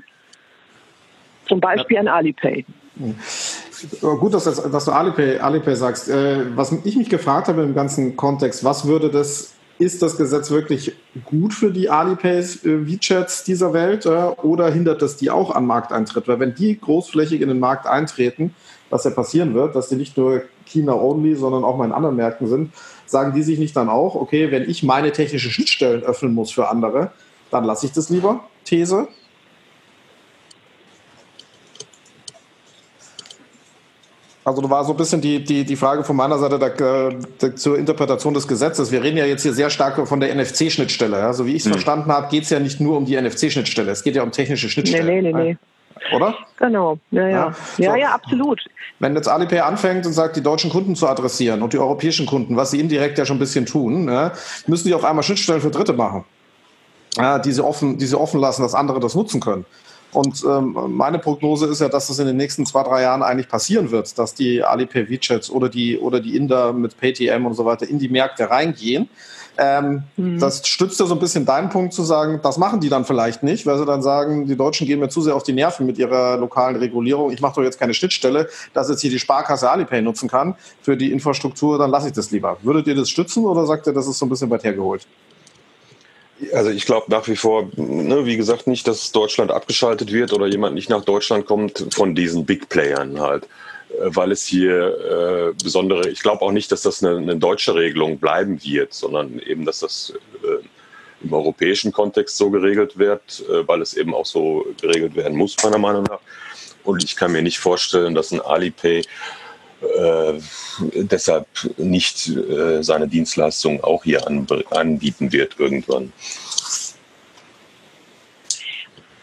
Zum Beispiel ein Alipay. Gut, dass, das, dass du Alipay, Alipay sagst. Äh, was ich mich gefragt habe im ganzen Kontext, was würde das, ist das Gesetz wirklich gut für die Alipays, äh, WeChats dieser Welt äh, oder hindert das die auch an Markteintritt? Weil wenn die großflächig in den Markt eintreten, was ja passieren wird, dass die nicht nur China-only, sondern auch mal in anderen Märkten sind, sagen die sich nicht dann auch, okay, wenn ich meine technischen Schnittstellen öffnen muss für andere, dann lasse ich das lieber? These? Also da war so ein bisschen die, die, die Frage von meiner Seite da, da, zur Interpretation des Gesetzes. Wir reden ja jetzt hier sehr stark von der N F C-Schnittstelle. Ja? So wie ich es hm. verstanden habe, geht es ja nicht nur um die N F C-Schnittstelle. Es geht ja um technische Schnittstellen. Nee, nee, nee, nee. Oder? Genau, ja, ja. Ja, ja, so. ja, absolut. Wenn jetzt Alipay anfängt und sagt, die deutschen Kunden zu adressieren und die europäischen Kunden, was sie indirekt ja schon ein bisschen tun, ja, müssen die auf einmal Schnittstellen für Dritte machen, ja, die, sie offen, die sie offen lassen, dass andere das nutzen können. Und ähm, meine Prognose ist ja, dass das in den nächsten zwei, drei Jahren eigentlich passieren wird, dass die Alipay WeChats oder die, oder die Inder mit Paytm und so weiter in die Märkte reingehen. Ähm, mhm. Das stützt ja so ein bisschen deinen Punkt zu sagen, das machen die dann vielleicht nicht, weil sie dann sagen, die Deutschen gehen mir zu sehr auf die Nerven mit ihrer lokalen Regulierung. Ich mache doch jetzt keine Schnittstelle, dass jetzt hier die Sparkasse Alipay nutzen kann für die Infrastruktur, dann lasse ich das lieber. Würdet ihr das stützen oder sagt ihr, das ist so ein bisschen weit hergeholt? Also ich glaube nach wie vor, ne, wie gesagt, nicht, dass Deutschland abgeschaltet wird oder jemand nicht nach Deutschland kommt von diesen Big Playern halt, weil es hier äh, besondere, ich glaube auch nicht, dass das eine, eine deutsche Regelung bleiben wird, sondern eben, dass das äh, im europäischen Kontext so geregelt wird, äh, weil es eben auch so geregelt werden muss, meiner Meinung nach. Und ich kann mir nicht vorstellen, dass ein Alipay Äh, deshalb nicht äh, seine Dienstleistungen auch hier an, anbieten wird irgendwann.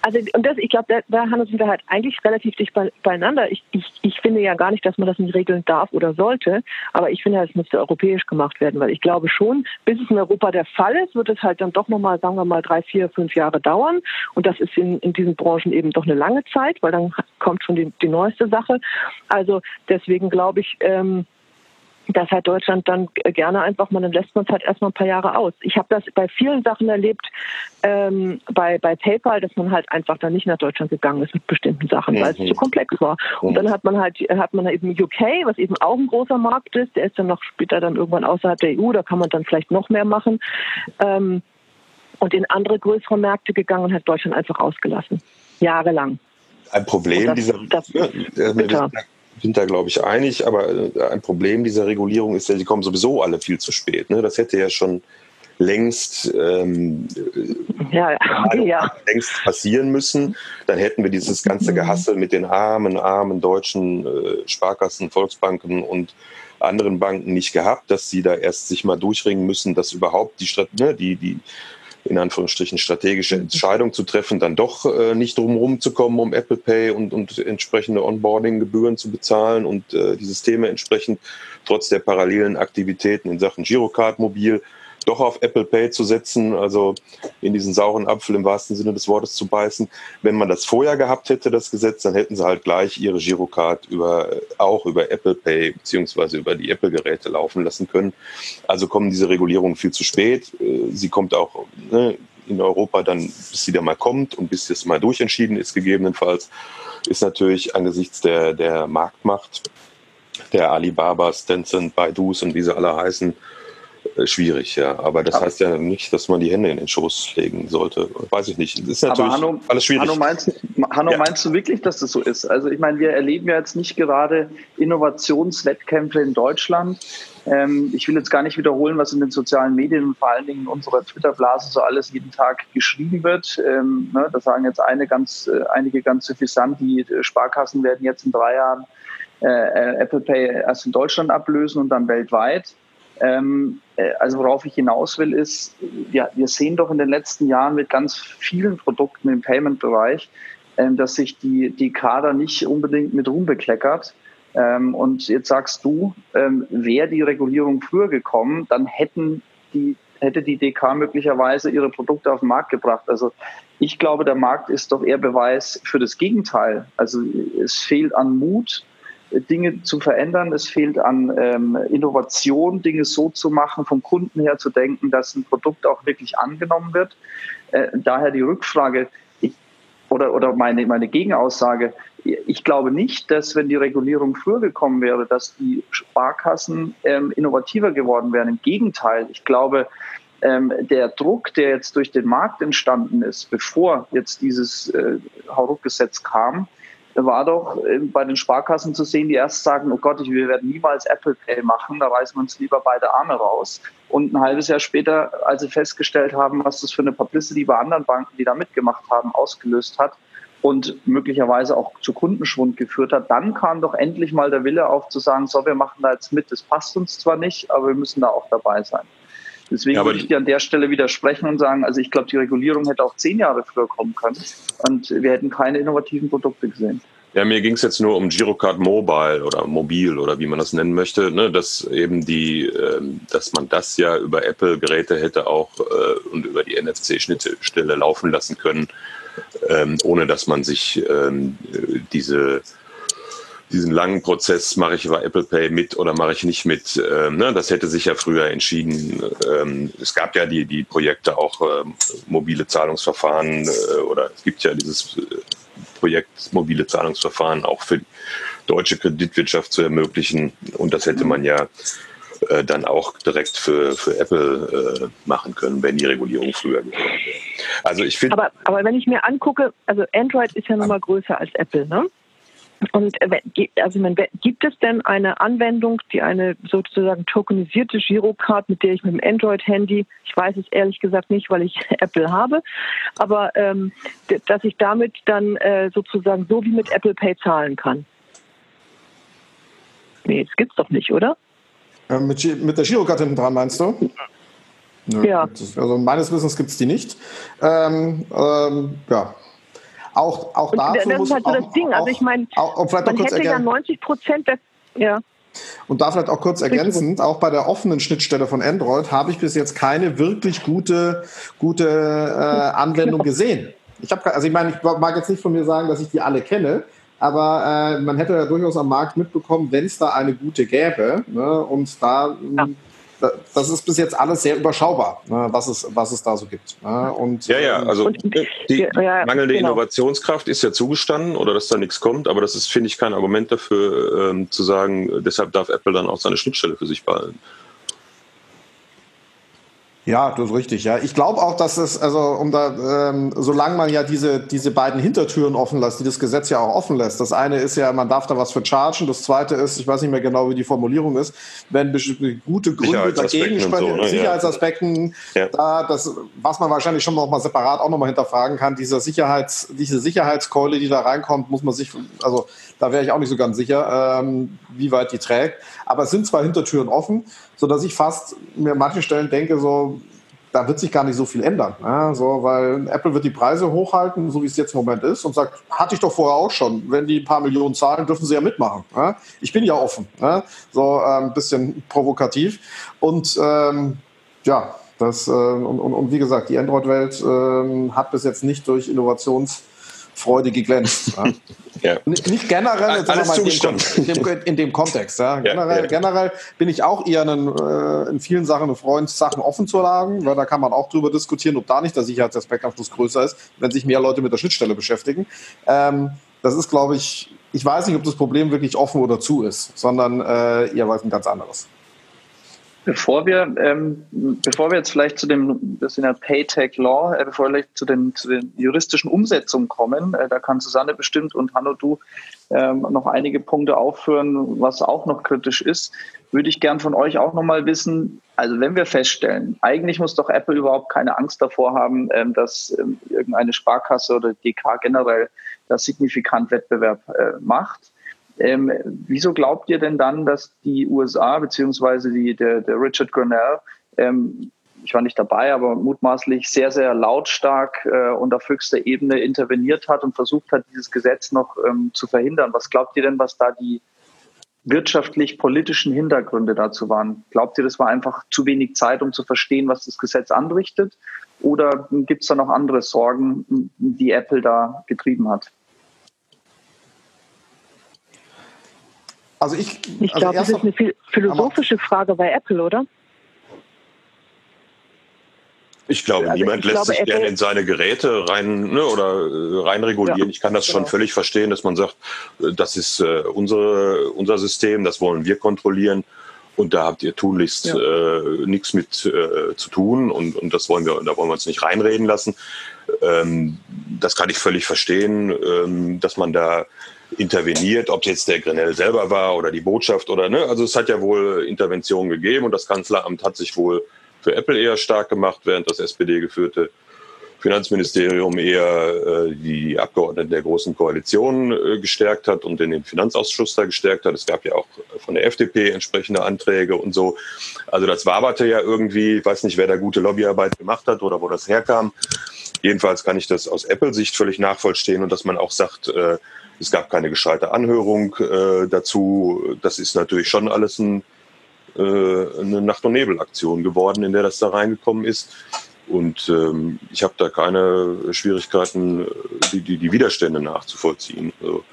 Also und das, ich glaube, da, da sind wir halt eigentlich relativ dicht bei, beieinander. Ich, ich, ich finde ja gar nicht, dass man das nicht regeln darf oder sollte, aber ich finde, es müsste europäisch gemacht werden, weil ich glaube schon, bis es in Europa der Fall ist, wird es halt dann doch nochmal, sagen wir mal, drei, vier, fünf Jahre dauern. Und das ist in, in diesen Branchen eben doch eine lange Zeit, weil dann kommt schon die, die neueste Sache. Also deswegen glaube ich, ähm, das hat Deutschland dann gerne einfach mal, dann lässt man es halt erstmal ein paar Jahre aus. Ich habe das bei vielen Sachen erlebt, ähm, bei, bei PayPal, dass man halt einfach dann nicht nach Deutschland gegangen ist mit bestimmten Sachen, weil mhm. es zu komplex war. Und dann hat man halt, hat man eben U K, was eben auch ein großer Markt ist, der ist dann noch später dann irgendwann außerhalb der E U, da kann man dann vielleicht noch mehr machen. Ähm, und in andere größere Märkte gegangen und hat Deutschland einfach ausgelassen. Jahrelang. Ein Problem das, dieser... Das, ja, bitter. sind da, glaube ich, einig, aber ein Problem dieser Regulierung ist ja, die kommen sowieso alle viel zu spät. Ne? Das hätte ja schon längst, ähm, ja, ja. Ja. längst passieren müssen. Dann hätten wir dieses ganze Gehassel mit den armen, armen deutschen äh, Sparkassen, Volksbanken und anderen Banken nicht gehabt, dass sie da erst sich mal durchringen müssen, dass überhaupt die, ne, die, die in Anführungsstrichen strategische Entscheidung zu treffen, dann doch äh, nicht drumherum zu kommen, um Apple Pay und, und entsprechende Onboarding-Gebühren zu bezahlen und äh, die Systeme entsprechend trotz der parallelen Aktivitäten in Sachen Girocard mobil doch auf Apple Pay zu setzen, also in diesen sauren Apfel im wahrsten Sinne des Wortes zu beißen. Wenn man das vorher gehabt hätte, das Gesetz, dann hätten sie halt gleich ihre Girocard über, auch über Apple Pay beziehungsweise über die Apple-Geräte laufen lassen können. Also kommen diese Regulierungen viel zu spät. Sie kommt auch ne, in Europa dann, bis sie da mal kommt und bis das mal durchentschieden ist, gegebenenfalls, ist natürlich angesichts der, der Marktmacht der Alibabas, Tencent, Baidus und wie sie alle heißen, schwierig, ja. Aber das aber heißt ja nicht, dass man die Hände in den Schoß legen sollte. Weiß ich nicht. Das ist natürlich Hanno, alles schwierig. Hanno, meinst, Hanno ja. meinst du wirklich, dass das so ist? Also ich meine, wir erleben ja jetzt nicht gerade Innovationswettkämpfe in Deutschland. Ähm, ich will jetzt gar nicht wiederholen, was in den sozialen Medien und vor allen Dingen in unserer Twitter-Blase so alles jeden Tag geschrieben wird. Ähm, ne, da sagen jetzt eine ganz, äh, einige ganz suffisant, die Sparkassen werden jetzt in drei Jahren äh, Apple Pay erst in Deutschland ablösen und dann weltweit. Ähm, also worauf ich hinaus will, ist, ja, wir sehen doch in den letzten Jahren mit ganz vielen Produkten im Payment-Bereich, ähm, dass sich die, die Kader nicht unbedingt mit Ruhm bekleckert. Ähm, und jetzt sagst du, ähm, wäre die Regulierung früher gekommen, dann hätten die, hätte die D K möglicherweise ihre Produkte auf den Markt gebracht. Also ich glaube, der Markt ist doch eher Beweis für das Gegenteil. Also es fehlt an Mut, Dinge zu verändern. Es fehlt an ähm, Innovation, Dinge so zu machen, vom Kunden her zu denken, dass ein Produkt auch wirklich angenommen wird. Äh, daher die Rückfrage ich, oder, oder meine, meine Gegenaussage. Ich glaube nicht, dass, wenn die Regulierung früher gekommen wäre, dass die Sparkassen ähm, innovativer geworden wären. Im Gegenteil, ich glaube, ähm, der Druck, der jetzt durch den Markt entstanden ist, bevor jetzt dieses äh, Hauruck-Gesetz kam, war doch bei den Sparkassen zu sehen, die erst sagen, oh Gott, wir werden niemals Apple Pay machen, da reißen wir uns lieber beide Arme raus. Und ein halbes Jahr später, als sie festgestellt haben, was das für eine Publicity bei anderen Banken, die da mitgemacht haben, ausgelöst hat und möglicherweise auch zu Kundenschwund geführt hat, dann kam doch endlich mal der Wille auf zu sagen, so, wir machen da jetzt mit, das passt uns zwar nicht, aber wir müssen da auch dabei sein. Deswegen ja, würde ich dir an der Stelle widersprechen und sagen, also ich glaube, die Regulierung hätte auch zehn Jahre früher kommen können und wir hätten keine innovativen Produkte gesehen. Ja, mir ging es jetzt nur um Girocard Mobile oder Mobil oder wie man das nennen möchte, ne, dass eben die, ähm, dass man das ja über Apple-Geräte hätte auch äh, und über die N F C-Schnittstelle laufen lassen können, ähm, ohne dass man sich ähm, diese diesen langen Prozess, mache ich über Apple Pay mit oder mache ich nicht mit, ähm, ne, das hätte sich ja früher entschieden. Ähm, es gab ja die, die Projekte auch ähm, mobile Zahlungsverfahren äh, oder es gibt ja dieses äh, Projekt mobile Zahlungsverfahren auch für die deutsche Kreditwirtschaft zu ermöglichen und das hätte man ja äh, dann auch direkt für, für Apple äh, machen können, wenn die Regulierung früher gekommen wäre. Also ich finde. Aber, aber wenn ich mir angucke, also Android ist ja nun mal größer als Apple, ne? Und also gibt es denn eine Anwendung, die eine sozusagen tokenisierte Girocard, mit der ich mit dem Android-Handy, ich weiß es ehrlich gesagt nicht, weil ich Apple habe, aber ähm, dass ich damit dann äh, sozusagen so wie mit Apple Pay zahlen kann? Nee, das gibt's doch nicht, oder? Äh, mit, mit der Girocard hinten dran, meinst du? Nö, ja. Also meines Wissens gibt es die nicht. Ähm, ähm, ja. auch, auch dafür das muss ist halt so auch, das Ding. Also auch, ich meine, man hätte ja neunzig Prozent der, ja. Und da vielleicht auch kurz ergänzend, auch bei der offenen Schnittstelle von Android habe ich bis jetzt keine wirklich gute, gute äh, Anwendung gesehen. Ich habe, also ich meine, ich mag jetzt nicht von mir sagen, dass ich die alle kenne, aber äh, man hätte ja durchaus am Markt mitbekommen, wenn es da eine gute gäbe. Ne, und da, ja. das ist bis jetzt alles sehr überschaubar, ne, was es, was es da so gibt. Ne, und, ja, ja, also und, die ja, ja, mangelnde genau. Innovationskraft ist ja zugestanden oder dass da nichts kommt, aber das ist, finde ich, kein Argument dafür, ähm, zu sagen, deshalb darf Apple dann auch seine Schnittstelle für sich behalten. Ja, das ist richtig. Ja, ich glaube auch, dass es, also um da, ähm, solange man ja diese diese beiden Hintertüren offen lässt, die das Gesetz ja auch offen lässt. Das eine ist ja, man darf da was für chargen. Das zweite ist, ich weiß nicht mehr genau, wie die Formulierung ist, wenn bestimmte gute Gründe dagegen sprechen, so, ne? Sicherheitsaspekten, ja. da das, was man wahrscheinlich schon noch mal separat auch noch mal hinterfragen kann, dieser Sicherheits, diese Sicherheitskeule, die da reinkommt, muss man sich, also da wäre ich auch nicht so ganz sicher, ähm, wie weit die trägt. Aber es sind zwei Hintertüren offen, so dass ich fast mir an manchen Stellen denke, so, da wird sich gar nicht so viel ändern. Ja, so, weil Apple wird die Preise hochhalten, so wie es jetzt im Moment ist, und sagt, hatte ich doch vorher auch schon. Wenn die ein paar Millionen zahlen, dürfen sie ja mitmachen. Ja, ich bin ja offen. Ja, so ein ähm, bisschen provokativ. Und ähm, ja, das, äh, und, und, und wie gesagt, die Android-Welt äh, hat bis jetzt nicht durch Innovationsfreude geglänzt. Ja. Ja. Nicht, nicht generell, jetzt alles mal in, dem, in, dem, in dem Kontext. Ja. Generell, ja, ja. generell bin ich auch eher einen, äh, in vielen Sachen ein Freund, Sachen offen zu lagen, weil da kann man auch drüber diskutieren, ob da nicht der Sicherheitsaspekt am Schluss größer ist, wenn sich mehr Leute mit der Schnittstelle beschäftigen. Ähm, das ist, glaube ich, ich weiß nicht, ob das Problem wirklich offen oder zu ist, sondern äh, eher was ein ganz anderes. Bevor wir, ähm, bevor wir jetzt vielleicht zu dem, das sind ja Paytech Law, äh, bevor wir vielleicht zu den, zu den juristischen Umsetzungen kommen, äh, da kann Susanne bestimmt und Hanno, du ähm, noch einige Punkte aufführen, was auch noch kritisch ist, würde ich gern von euch auch nochmal wissen, also wenn wir feststellen, eigentlich muss doch Apple überhaupt keine Angst davor haben, ähm, dass ähm, irgendeine Sparkasse oder D K generell da signifikant Wettbewerb äh, macht. Ähm, wieso glaubt ihr denn dann, dass die U S A beziehungsweise die, der, der Richard Grenell, ähm, ich war nicht dabei, aber mutmaßlich sehr, sehr lautstark äh, und auf höchster Ebene interveniert hat und versucht hat, dieses Gesetz noch ähm, zu verhindern? Was glaubt ihr denn, was da die wirtschaftlich-politischen Hintergründe dazu waren? Glaubt ihr, das war einfach zu wenig Zeit, um zu verstehen, was das Gesetz anrichtet? Oder gibt es da noch andere Sorgen, die Apple da getrieben hat? Also ich, ich also glaube, das ist eine philosophische Frage bei Apple, oder? Ich glaube, also niemand ich lässt glaube, sich gerne in seine Geräte rein, ne, oder äh, rein regulieren. Ja, ich kann das genau. schon völlig verstehen, dass man sagt, das ist äh, unsere, unser System, das wollen wir kontrollieren und da habt ihr tunlichst ja. äh, nichts mit äh, zu tun und, und das wollen wir, da wollen wir uns nicht reinreden lassen. Ähm, das kann ich völlig verstehen, ähm, dass man da interveniert, ob jetzt der Grenell selber war oder die Botschaft oder ne, also es hat ja wohl Interventionen gegeben und das Kanzleramt hat sich wohl für Apple eher stark gemacht, während das S P D-geführte Finanzministerium eher äh, die Abgeordneten der Großen Koalition äh, gestärkt hat und in den Finanzausschuss da gestärkt hat. Es gab ja auch von der F D P entsprechende Anträge und so. Also das waberte ja irgendwie, ich weiß nicht, wer da gute Lobbyarbeit gemacht hat oder wo das herkam. Jedenfalls kann ich das aus Apple-Sicht völlig nachvollziehen und dass man auch sagt, äh, es gab keine gescheite Anhörung äh, dazu. Das ist natürlich schon alles ein, äh, eine Nacht- und Nebel-Aktion geworden, in der das da reingekommen ist. Und ähm, ich habe da keine Schwierigkeiten, die, die, die Widerstände nachzuvollziehen. Also,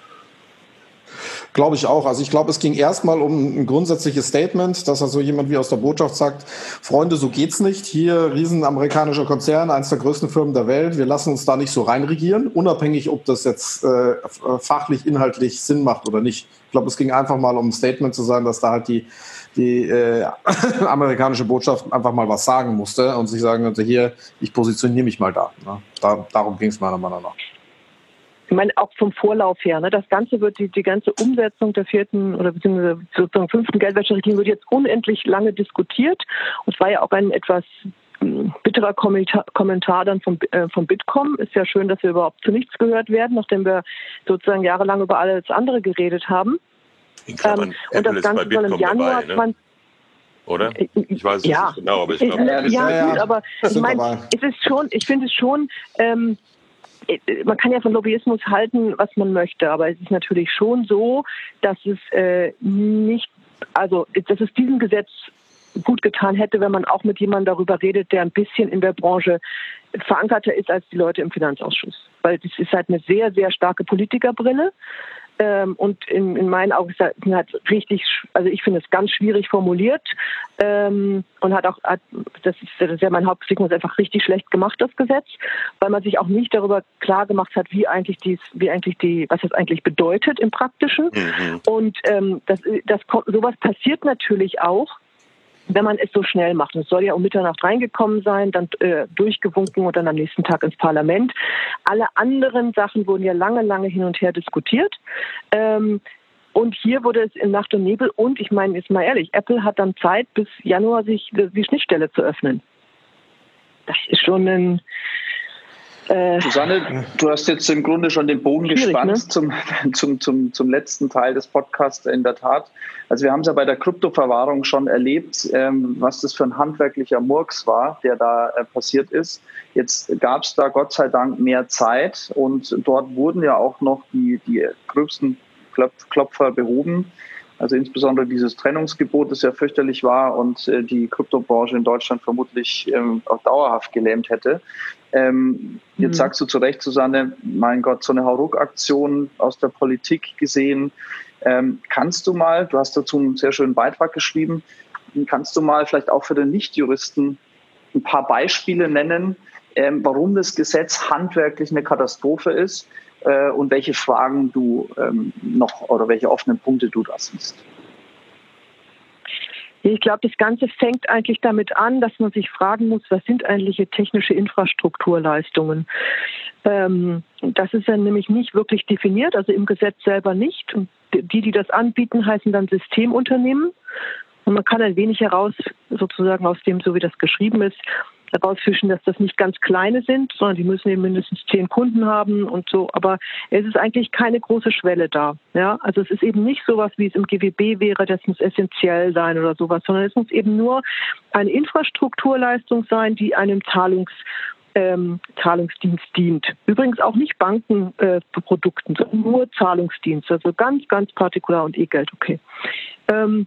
glaube ich auch. Also ich glaube, es ging erstmal um ein grundsätzliches Statement, dass also jemand wie aus der Botschaft sagt, Freunde, so geht's nicht. Hier riesen amerikanischer Konzern, eines der größten Firmen der Welt. Wir lassen uns da nicht so reinregieren, unabhängig, ob das jetzt äh, fachlich, inhaltlich Sinn macht oder nicht. Ich glaube, es ging einfach mal um ein Statement zu sein, dass da halt die die äh, amerikanische Botschaft einfach mal was sagen musste und sich sagen könnte, hier, ich positioniere mich mal da. Ne? da darum ging es meiner Meinung nach. Ich meine, auch vom Vorlauf her, ne? Das Ganze wird, die, die ganze Umsetzung der vierten oder beziehungsweise sozusagen fünften Geldwäscherichtlinie wird jetzt unendlich lange diskutiert. Und es war ja auch ein etwas bitterer Kommentar, Kommentar dann vom, äh, vom Bitkom. Ist ja schön, dass wir überhaupt zu nichts gehört werden, nachdem wir sozusagen jahrelang über alles andere geredet haben. Ähm, und das Ganze soll im Januar dabei, ne? Oder? Ich weiß es ja. nicht genau, aber ich glaube... Ja, ja, ja, gut, aber ich meine, es ist schon, ich finde es schon ähm, man kann ja von Lobbyismus halten, was man möchte, aber es ist natürlich schon so, dass es äh, nicht, also dass es diesem Gesetz gut getan hätte, wenn man auch mit jemandem darüber redet, der ein bisschen in der Branche verankerter ist als die Leute im Finanzausschuss. Weil das ist halt eine sehr, sehr starke Politikerbrille. Ähm, und in, in meinen Augen ist das halt richtig, also ich finde es ganz schwierig formuliert ähm, und hat auch, hat, das, ist, das ist ja mein Hauptkritikpunkt, einfach richtig schlecht gemacht, das Gesetz, weil man sich auch nicht darüber klar gemacht hat, wie eigentlich dies, wie eigentlich die, was das eigentlich bedeutet im Praktischen. Mhm. Und ähm, das, das sowas passiert natürlich auch, wenn man es so schnell macht. Es soll ja um Mitternacht reingekommen sein, dann äh, durchgewunken und dann am nächsten Tag ins Parlament. Alle anderen Sachen wurden ja lange, lange hin und her diskutiert. Ähm, und hier wurde es in Nacht und Nebel. Und ich meine, jetzt mal ehrlich, Apple hat dann Zeit, bis Januar sich die Schnittstelle zu öffnen. Das ist schon ein... Äh, Susanne, du hast jetzt im Grunde schon den Bogen gespannt, ne? zum, zum, zum, zum letzten Teil des Podcasts in der Tat. Also wir haben es ja bei der Kryptoverwahrung schon erlebt, ähm, was das für ein handwerklicher Murks war, der da äh, passiert ist. Jetzt gab es da Gott sei Dank mehr Zeit und dort wurden ja auch noch die, die gröbsten Klopf, Klopfer behoben. Also insbesondere dieses Trennungsgebot, das ja fürchterlich war und äh, die Kryptobranche in Deutschland vermutlich ähm, auch dauerhaft gelähmt hätte. Ähm, jetzt mhm. sagst du zu Recht, Susanne, mein Gott, so eine Hauruck-Aktion aus der Politik gesehen. Ähm, kannst du mal, du hast dazu einen sehr schönen Beitrag geschrieben, kannst du mal vielleicht auch für den Nichtjuristen ein paar Beispiele nennen, ähm, warum das Gesetz handwerklich eine Katastrophe ist äh, und welche Fragen du ähm, noch oder welche offenen Punkte du da siehst? Ich glaube, das Ganze fängt eigentlich damit an, dass man sich fragen muss, was sind eigentlich technische Infrastrukturleistungen? Ähm, das ist dann nämlich nicht wirklich definiert, also im Gesetz selber nicht. Und die, die das anbieten, heißen dann Systemunternehmen. Und man kann ein wenig heraus, sozusagen aus dem, so wie das geschrieben ist, herausfischen, dass das nicht ganz kleine sind, sondern die müssen eben mindestens zehn Kunden haben und so. Aber es ist eigentlich keine große Schwelle da. Ja, also es ist eben nicht sowas, wie es im G W B wäre, das muss essentiell sein oder sowas, sondern es muss eben nur eine Infrastrukturleistung sein, die einem Zahlungs Ähm, Zahlungsdienst dient. Übrigens auch nicht Bankenprodukten, äh, sondern nur Zahlungsdienst. Also ganz, ganz partikular und E-Geld, okay. Ähm,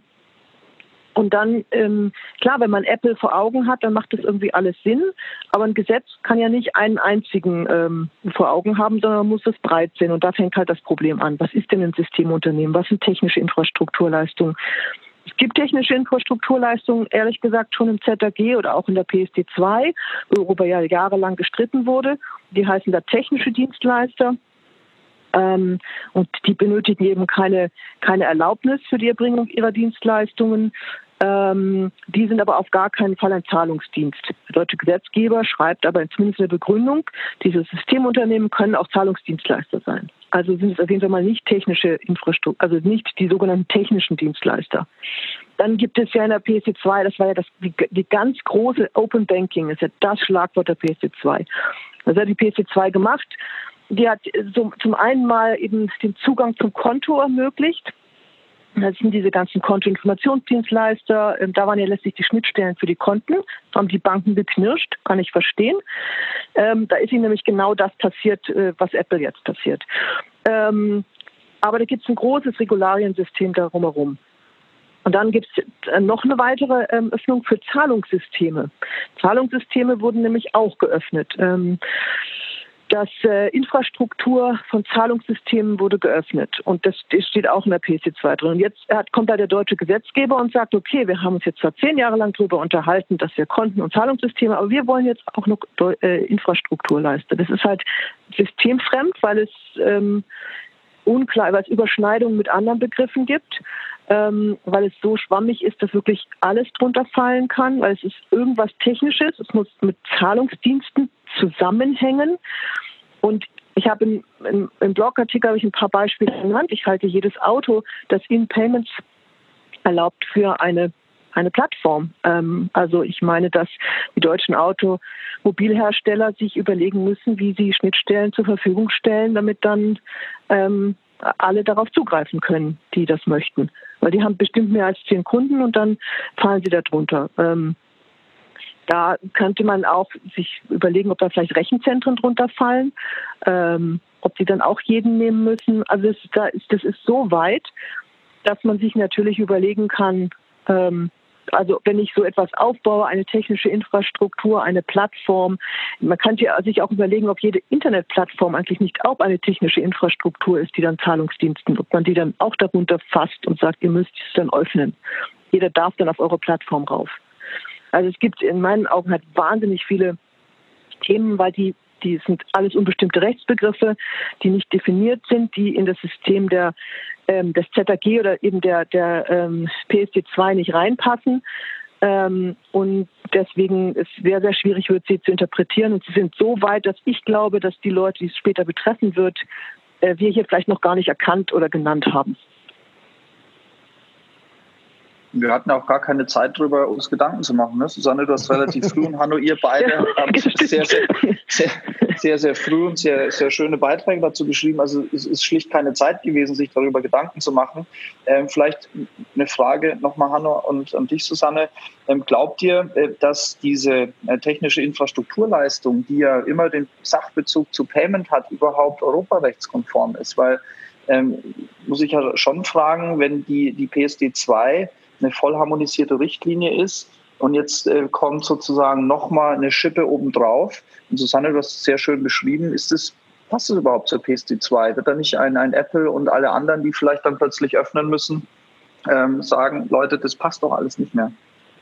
Und dann, ähm, klar, wenn man Apple vor Augen hat, dann macht das irgendwie alles Sinn. Aber ein Gesetz kann ja nicht einen einzigen ähm, vor Augen haben, sondern man muss es breit sehen. Und da fängt halt das Problem an. Was ist denn ein Systemunternehmen? Was sind technische Infrastrukturleistungen? Es gibt technische Infrastrukturleistungen, ehrlich gesagt, schon im Z A G oder auch in der P S D zwei, worüber ja jahrelang gestritten wurde. Die heißen da technische Dienstleister. Ähm, und die benötigen eben keine, keine Erlaubnis für die Erbringung ihrer Dienstleistungen. Ähm, die sind aber auf gar keinen Fall ein Zahlungsdienst. Der deutsche Gesetzgeber schreibt aber zumindest eine Begründung, diese Systemunternehmen können auch Zahlungsdienstleister sein. Also sind es auf jeden Fall mal nicht technische Infrastruktur, also nicht die sogenannten technischen Dienstleister. Dann gibt es ja in der P S D zwei, das war ja das, die, die ganz große Open Banking, ist ja das Schlagwort der P S D zwei. Das hat die P S D zwei gemacht. Die hat so zum einen mal eben den Zugang zum Konto ermöglicht. Das sind diese ganzen Kontoinformationsdienstleister. Da waren ja letztlich die Schnittstellen für die Konten. Da haben die Banken geknirscht, kann ich verstehen. Ähm, da ist ihnen nämlich genau das passiert, äh, was Apple jetzt passiert. Ähm, aber da gibt es ein großes Regulariensystem darum herum. Und dann gibt es noch eine weitere ähm, Öffnung für Zahlungssysteme. Zahlungssysteme wurden nämlich auch geöffnet. Ähm, Das äh, Infrastruktur von Zahlungssystemen wurde geöffnet und das, das steht auch in der P S D zwei drin. Und jetzt hat, kommt da der deutsche Gesetzgeber und sagt, okay, wir haben uns jetzt zwar zehn Jahre lang darüber unterhalten, dass wir Konten und Zahlungssysteme, aber wir wollen jetzt auch noch äh, Infrastruktur leisten. Das ist halt systemfremd, weil es ähm, unklar, weil es Überschneidungen mit anderen Begriffen gibt, ähm, weil es so schwammig ist, dass wirklich alles drunter fallen kann, weil es ist irgendwas Technisches, es muss mit Zahlungsdiensten zusammenhängen. Und ich habe im, im, im Blogartikel habe ich ein paar Beispiele genannt. Ich halte jedes Auto, das In-Payments erlaubt, für eine eine Plattform. Ähm, also ich meine, dass die deutschen Automobilhersteller sich überlegen müssen, wie sie Schnittstellen zur Verfügung stellen, damit dann ähm, alle darauf zugreifen können, die das möchten. Weil die haben bestimmt mehr als zehn Kunden und dann fallen sie darunter. Ähm, Da könnte man auch sich überlegen, ob da vielleicht Rechenzentren drunter fallen, ähm, ob die dann auch jeden nehmen müssen. Also das, da ist, das ist so weit, dass man sich natürlich überlegen kann, ähm, also wenn ich so etwas aufbaue, eine technische Infrastruktur, eine Plattform, man kann sich auch überlegen, ob jede Internetplattform eigentlich nicht auch eine technische Infrastruktur ist, die dann Zahlungsdiensten, ob man die dann auch darunter fasst und sagt, ihr müsst es dann öffnen. Jeder darf dann auf eure Plattform rauf. Also es gibt in meinen Augen halt wahnsinnig viele Themen, weil die, die sind alles unbestimmte Rechtsbegriffe, die nicht definiert sind, die in das System der ähm, des Z A G oder eben der, der ähm, P S D zwei nicht reinpassen. Ähm, und deswegen ist es sehr, sehr schwierig wird, sie zu interpretieren. Und sie sind so weit, dass ich glaube, dass die Leute, die es später betreffen wird, äh, wir hier vielleicht noch gar nicht erkannt oder genannt haben. Wir hatten auch gar keine Zeit darüber, uns Gedanken zu machen. Ne? Susanne, du hast relativ früh und Hanno, ihr beide habt sehr, sehr, sehr, sehr, sehr früh und sehr, sehr schöne Beiträge dazu geschrieben. Also es ist schlicht keine Zeit gewesen, sich darüber Gedanken zu machen. Ähm, vielleicht eine Frage nochmal, Hanno, und an dich, Susanne. Ähm, glaubt ihr, äh, dass diese äh, technische Infrastrukturleistung, die ja immer den Sachbezug zu Payment hat, überhaupt europarechtskonform ist? Weil, ähm, muss ich ja schon fragen, wenn die, die P S D zwei eine voll harmonisierte Richtlinie ist und jetzt äh, kommt sozusagen nochmal eine Schippe obendrauf. Und Susanne, du hast es sehr schön beschrieben, ist das, passt das überhaupt zur P S D zwei? Wird da nicht ein, ein Apple und alle anderen, die vielleicht dann plötzlich öffnen müssen, ähm, sagen, Leute, das passt doch alles nicht mehr?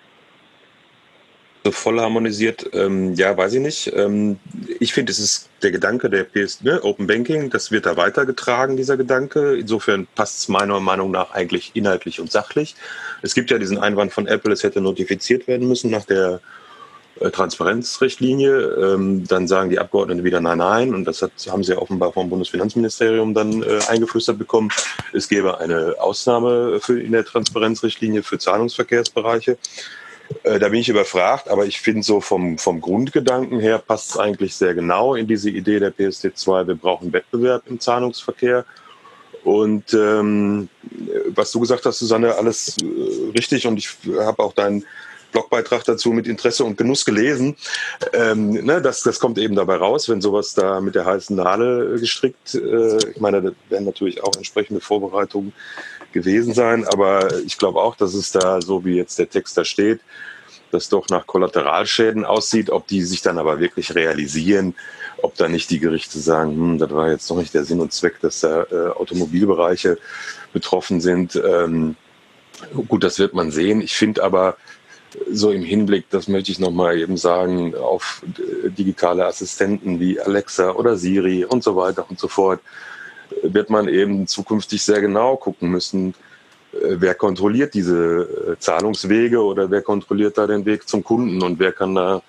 So voll harmonisiert, ähm, ja, weiß ich nicht. Ähm, ich finde, es ist der Gedanke der P S D, ne, Open Banking, das wird da weitergetragen, dieser Gedanke. Insofern passt es meiner Meinung nach eigentlich inhaltlich und sachlich. Es gibt ja diesen Einwand von Apple, es hätte notifiziert werden müssen nach der äh, Transparenzrichtlinie. Ähm, dann sagen die Abgeordneten wieder nein, nein. Und das hat, haben sie offenbar vom Bundesfinanzministerium dann äh, eingeflüstert bekommen. Es gäbe eine Ausnahme für, in der Transparenzrichtlinie für Zahlungsverkehrsbereiche. Da bin ich überfragt, aber ich finde so vom, vom Grundgedanken her passt es eigentlich sehr genau in diese Idee der P S D zwei. Wir brauchen Wettbewerb im Zahlungsverkehr. Und ähm, was du gesagt hast, Susanne, alles äh, richtig. Und ich habe auch deinen Blogbeitrag dazu mit Interesse und Genuss gelesen. Ähm, ne, das, das kommt eben dabei raus, wenn sowas da mit der heißen Nadel gestrickt. Äh, ich meine, da werden natürlich auch entsprechende Vorbereitungen gewesen sein, aber ich glaube auch, dass es da, so wie jetzt der Text da steht, das doch nach Kollateralschäden aussieht, ob die sich dann aber wirklich realisieren, ob da nicht die Gerichte sagen, hm, das war jetzt doch nicht der Sinn und Zweck, dass da äh, Automobilbereiche betroffen sind. Ähm, gut, das wird man sehen. Ich finde aber so im Hinblick, das möchte ich nochmal eben sagen, auf äh, digitale Assistenten wie Alexa oder Siri und so weiter und so fort, wird man eben zukünftig sehr genau gucken müssen, wer kontrolliert diese Zahlungswege oder wer kontrolliert da den Weg zum Kunden und wer kann da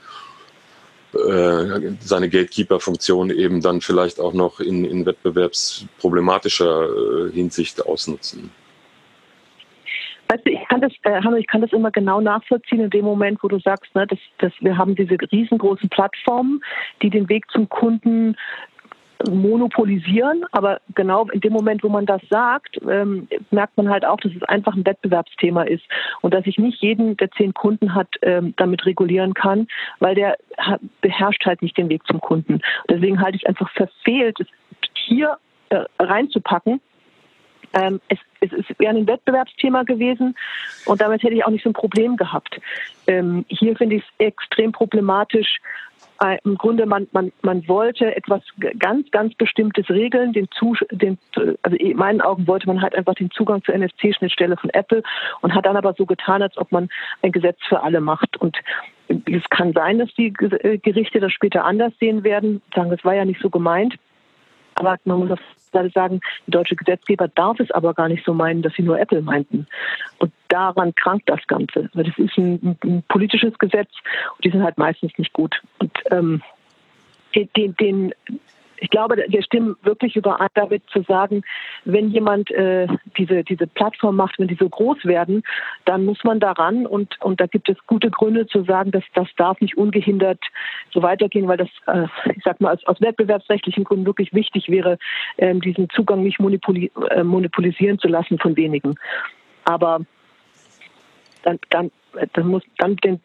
äh, seine Gatekeeper-Funktion eben dann vielleicht auch noch in, in wettbewerbsproblematischer äh, Hinsicht ausnutzen. Weißt du, ich kann das, äh, Hanno, ich kann das immer genau nachvollziehen in dem Moment, wo du sagst, ne, dass, dass wir haben diese riesengroßen Plattformen, die den Weg zum Kunden monopolisieren, aber genau in dem Moment, wo man das sagt, ähm, merkt man halt auch, dass es einfach ein Wettbewerbsthema ist und dass ich nicht jeden, der zehn Kunden hat, ähm, damit regulieren kann, weil der ha- beherrscht halt nicht den Weg zum Kunden. Deswegen halte ich es einfach verfehlt, es hier äh, reinzupacken. Ähm, es, es, es wäre ein Wettbewerbsthema gewesen und damit hätte ich auch nicht so ein Problem gehabt. Ähm, hier finde ich es extrem problematisch. Im Grunde, man, man, man wollte etwas ganz, ganz Bestimmtes regeln. Den, den, also in meinen Augen wollte man halt einfach den Zugang zur N F C-Schnittstelle von Apple und hat dann aber so getan, als ob man ein Gesetz für alle macht. Und es kann sein, dass die Gerichte das später anders sehen werden, sagen, das war ja nicht so gemeint. Aber man muss auf sagen, der deutsche Gesetzgeber darf es aber gar nicht so meinen, dass sie nur Apple meinten. Und daran krankt das Ganze. Weil das ist ein, ein politisches Gesetz und die sind halt meistens nicht gut. Und ähm, den, den, ich glaube, wir stimmen wirklich überein damit zu sagen, wenn jemand äh, diese, diese Plattform macht, wenn die so groß werden, dann muss man daran und, und da gibt es gute Gründe zu sagen, dass das darf nicht ungehindert so weitergehen, weil das, äh, ich sag mal, aus, aus wettbewerbsrechtlichen Gründen wirklich wichtig wäre, ähm, diesen Zugang nicht monopoli- äh, monopolisieren zu lassen von wenigen. Aber dann, dann, dann muss dann den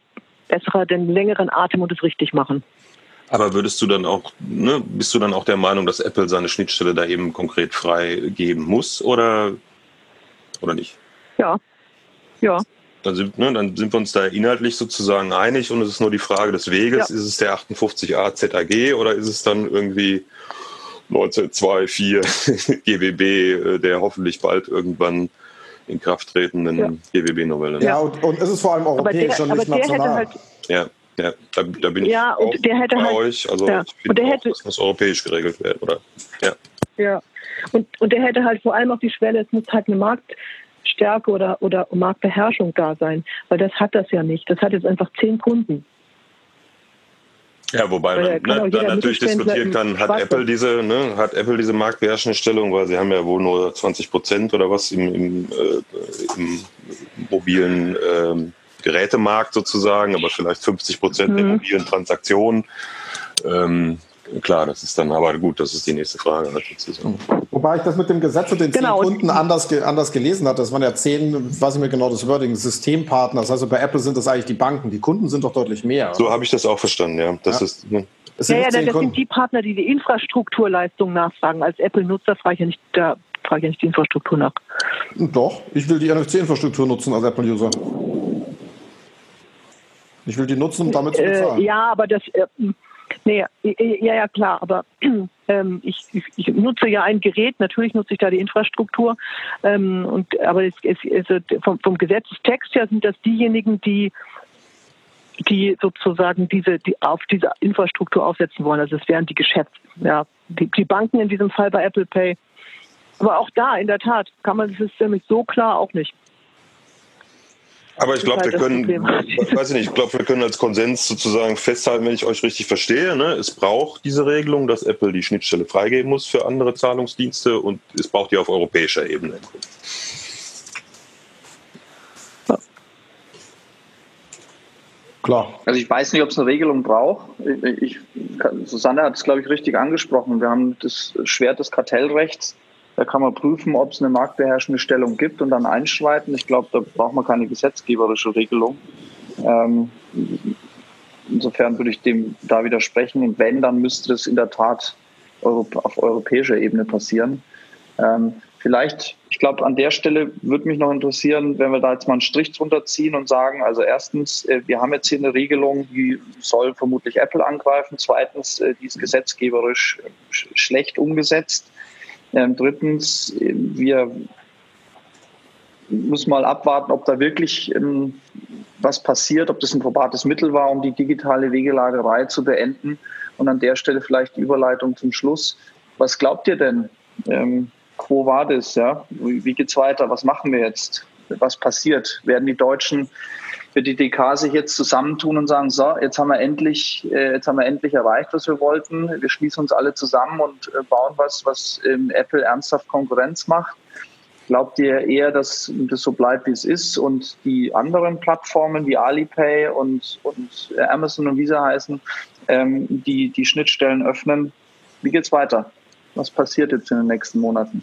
besserer, den längeren Atem und es richtig machen. Aber würdest du dann auch, ne, bist du dann auch der Meinung, dass Apple seine Schnittstelle da eben konkret freigeben muss oder, oder nicht? Ja, ja. Dann sind, ne, dann sind wir uns da inhaltlich sozusagen einig und es ist nur die Frage des Weges. Ja. Ist es der achtundfünfzig a Z A G oder ist es dann irgendwie neunzehnhundertvierundzwanzig G B B, der hoffentlich bald irgendwann in Kraft tretenden ja. G B B-Novelle? Ja, und, und es ist vor allem europäisch und nicht national. Halt ja, ja da, da bin ja, ich und auch der hätte bei halt, euch. Also ja. ich finde auch, hätte, das muss europäisch geregelt werden, oder? Ja. Ja, und, und der hätte halt vor allem auf die Schwelle, es muss halt eine Marktstärke oder, oder Marktbeherrschung da sein, weil das hat das ja nicht. Das hat jetzt einfach zehn Kunden. Ja, wobei man ne, dann natürlich diskutieren kann, hat Apple diese, ne, hat Apple diese marktbeherrschende Stellung, weil sie haben ja wohl nur zwanzig Prozent oder was im, im, äh, im mobilen ähm, Gerätemarkt sozusagen, aber vielleicht fünfzig Prozent mhm. der mobilen Transaktionen. Ähm, klar, das ist dann, aber gut, das ist die nächste Frage. Wobei ich das mit dem Gesetz und den zehn genau. Kunden anders, anders gelesen hatte. Das waren ja zehn, weiß ich mir genau das Wording, Systempartner. Das heißt, bei Apple sind das eigentlich die Banken. Die Kunden sind doch deutlich mehr. So habe ich das auch verstanden, ja. Das ja. ist, ne. das ja, ja, das Kunden. sind die Partner, die die Infrastrukturleistung nachfragen. Als Apple-Nutzer frage ich ja nicht, da frage ich ja nicht die Infrastruktur nach. Doch, ich will die N F C-Infrastruktur nutzen als Apple-User. Ich will die nutzen, um damit zu bezahlen. Äh, ja, aber das... Äh, Nee, ja, ja, klar, aber ähm, ich, ich, ich nutze ja ein Gerät, natürlich nutze ich da die Infrastruktur, ähm, und, aber es, es, also vom, vom Gesetzestext her sind das diejenigen, die, die sozusagen diese, die auf diese Infrastruktur aufsetzen wollen. Also es wären die Geschäfts, ja, die, die Banken in diesem Fall bei Apple Pay. Aber auch da, in der Tat, kann man das ist nämlich so klar auch nicht. Aber ich glaube, wir können, weiß ich nicht, ich glaube, wir können als Konsens sozusagen festhalten, wenn ich euch richtig verstehe, ne, es braucht diese Regelung, dass Apple die Schnittstelle freigeben muss für andere Zahlungsdienste und es braucht die auf europäischer Ebene. Ja. Klar. Also ich weiß nicht, ob es eine Regelung braucht. Ich, ich, Susanne hat es, glaube ich, richtig angesprochen. Wir haben das Schwert des Kartellrechts. Da kann man prüfen, ob es eine marktbeherrschende Stellung gibt und dann einschreiten. Ich glaube, da braucht man keine gesetzgeberische Regelung. Ähm, insofern würde ich dem da widersprechen. Und wenn, dann müsste es in der Tat auf europäischer Ebene passieren. Ähm, vielleicht, ich glaube, an der Stelle würde mich noch interessieren, wenn wir da jetzt mal einen Strich drunter ziehen und sagen, also erstens, äh, wir haben jetzt hier eine Regelung, die soll vermutlich Apple angreifen. Zweitens, äh, die ist gesetzgeberisch sch- schlecht umgesetzt. Ähm, drittens, wir müssen mal abwarten, ob da wirklich ähm, was passiert, ob das ein probates Mittel war, um die digitale Wegelagerei zu beenden. Und an der Stelle vielleicht die Überleitung zum Schluss. Was glaubt ihr denn? Ähm, wo war das? Ja? Wie, wie geht's weiter? Was machen wir jetzt? Was passiert? Werden die Deutschen, wird die D K sich jetzt zusammentun und sagen, so, jetzt haben wir endlich, äh, jetzt haben wir endlich erreicht, was wir wollten. Wir schließen uns alle zusammen und äh, bauen was, was ähm, Apple ernsthaft Konkurrenz macht. Glaubt ihr eher, dass das so bleibt, wie es ist und die anderen Plattformen wie Alipay und, und Amazon und wie sie heißen, ähm, die die Schnittstellen öffnen? Wie geht's weiter? Was passiert jetzt in den nächsten Monaten?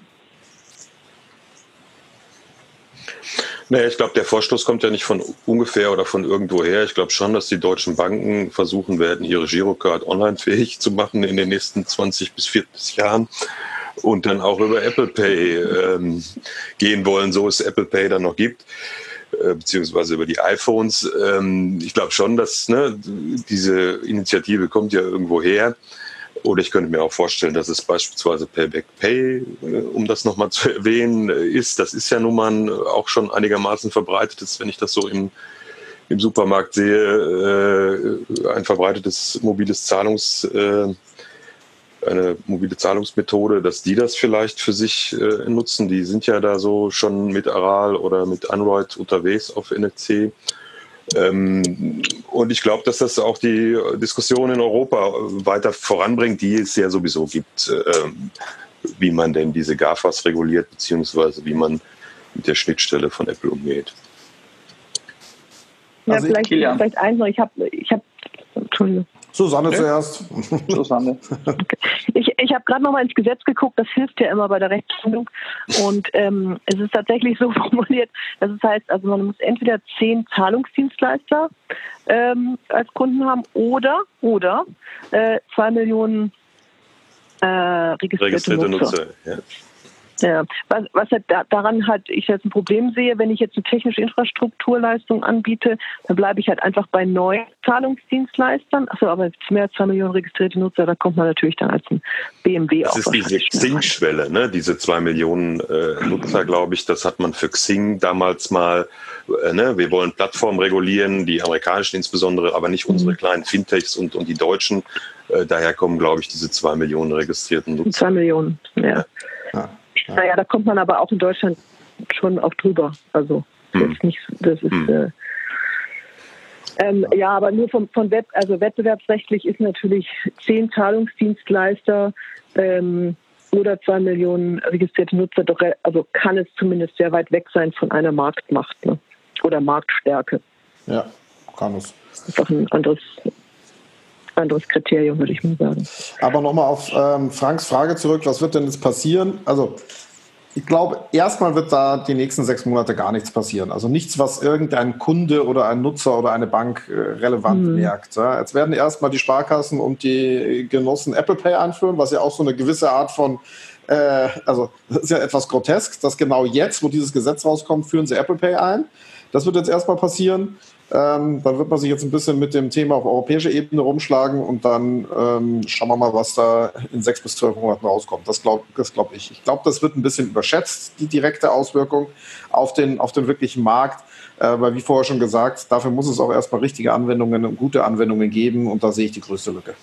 Naja, ich glaube, der Vorstoß kommt ja nicht von ungefähr oder von irgendwoher. Ich glaube schon, dass die deutschen Banken versuchen werden, ihre Girocard online-fähig zu machen in den nächsten zwanzig bis vierzig Jahren und dann auch über Apple Pay ähm, gehen wollen, so es Apple Pay dann noch gibt, äh, beziehungsweise über die iPhones. Ähm, ich glaube schon, dass ne, diese Initiative kommt ja irgendwo her. Oder ich könnte mir auch vorstellen, dass es beispielsweise Payback Pay, um das nochmal zu erwähnen, ist. Das ist ja nun mal auch schon einigermaßen verbreitetes, wenn ich das so im, im Supermarkt sehe, ein verbreitetes mobiles Zahlungs, eine mobile Zahlungsmethode, dass die das vielleicht für sich nutzen. Die sind ja da so schon mit Aral oder mit Android unterwegs auf N F C. Ähm, und ich glaube, dass das auch die Diskussion in Europa weiter voranbringt, die es ja sowieso gibt, ähm, wie man denn diese GAFAs reguliert, beziehungsweise wie man mit der Schnittstelle von Apple umgeht. Ja, also vielleicht, vielleicht eins noch. Ich habe, ich hab, Entschuldigung. Susanne ja. zuerst. Susanne. Okay. Ich, ich habe gerade noch mal ins Gesetz geguckt, das hilft ja immer bei der Rechtsfindung. Und ähm, es ist tatsächlich so formuliert, dass es heißt, also man muss entweder zehn Zahlungsdienstleister ähm, als Kunden haben oder oder äh, zwei Millionen äh, registrierte, registrierte Nutzer. Nutzer ja. Ja, was, was halt da, daran halt ich jetzt ein Problem sehe, wenn ich jetzt eine technische Infrastrukturleistung anbiete, dann bleibe ich halt einfach bei neuen Zahlungsdienstleistern. Achso, aber mehr als zwei Millionen registrierte Nutzer, da kommt man natürlich dann als ein B M W das auch. Das ist diese Xing-Schwelle, ne? Diese zwei Millionen äh, Nutzer, glaube ich, das hat man für Xing damals mal, äh, ne? Wir wollen Plattformen regulieren, die amerikanischen insbesondere, aber nicht unsere mhm. kleinen Fintechs und, und die deutschen. Äh, daher kommen, glaube ich, diese zwei Millionen registrierten Nutzer. Zwei Millionen, ja. ja. ja. Ja. Naja, da kommt man aber auch in Deutschland schon auch drüber. Also das hm. ist nicht, das ist hm. äh, ähm, ja, aber nur von, von Web, also wettbewerbsrechtlich ist natürlich zehn Zahlungsdienstleister ähm, oder zwei Millionen registrierte Nutzer doch, also kann es zumindest sehr weit weg sein von einer Marktmacht, ne? Oder Marktstärke. Ja, kann es. Das ist auch ein anderes. anderes Kriterium, würde ich mal sagen. Aber nochmal auf ähm, Franks Frage zurück, was wird denn jetzt passieren? Also ich glaube, erstmal wird da die nächsten sechs Monate gar nichts passieren. Also nichts, was irgendein Kunde oder ein Nutzer oder eine Bank äh, relevant mhm. merkt. Ja, jetzt werden erstmal die Sparkassen und die Genossen Apple Pay einführen, was ja auch so eine gewisse Art von, äh, also das ist ja etwas grotesk, dass genau jetzt, wo dieses Gesetz rauskommt, führen sie Apple Pay ein. Das wird jetzt erstmal passieren. Ähm, dann wird man sich jetzt ein bisschen mit dem Thema auf europäischer Ebene rumschlagen und dann ähm, schauen wir mal, was da in sechs bis zwölf Monaten rauskommt. Das glaube das glaub ich. Ich glaube, das wird ein bisschen überschätzt, die direkte Auswirkung auf den, auf den wirklichen Markt. Äh, weil, wie vorher schon gesagt, dafür muss es auch erstmal richtige Anwendungen und gute Anwendungen geben und da sehe ich die größte Lücke.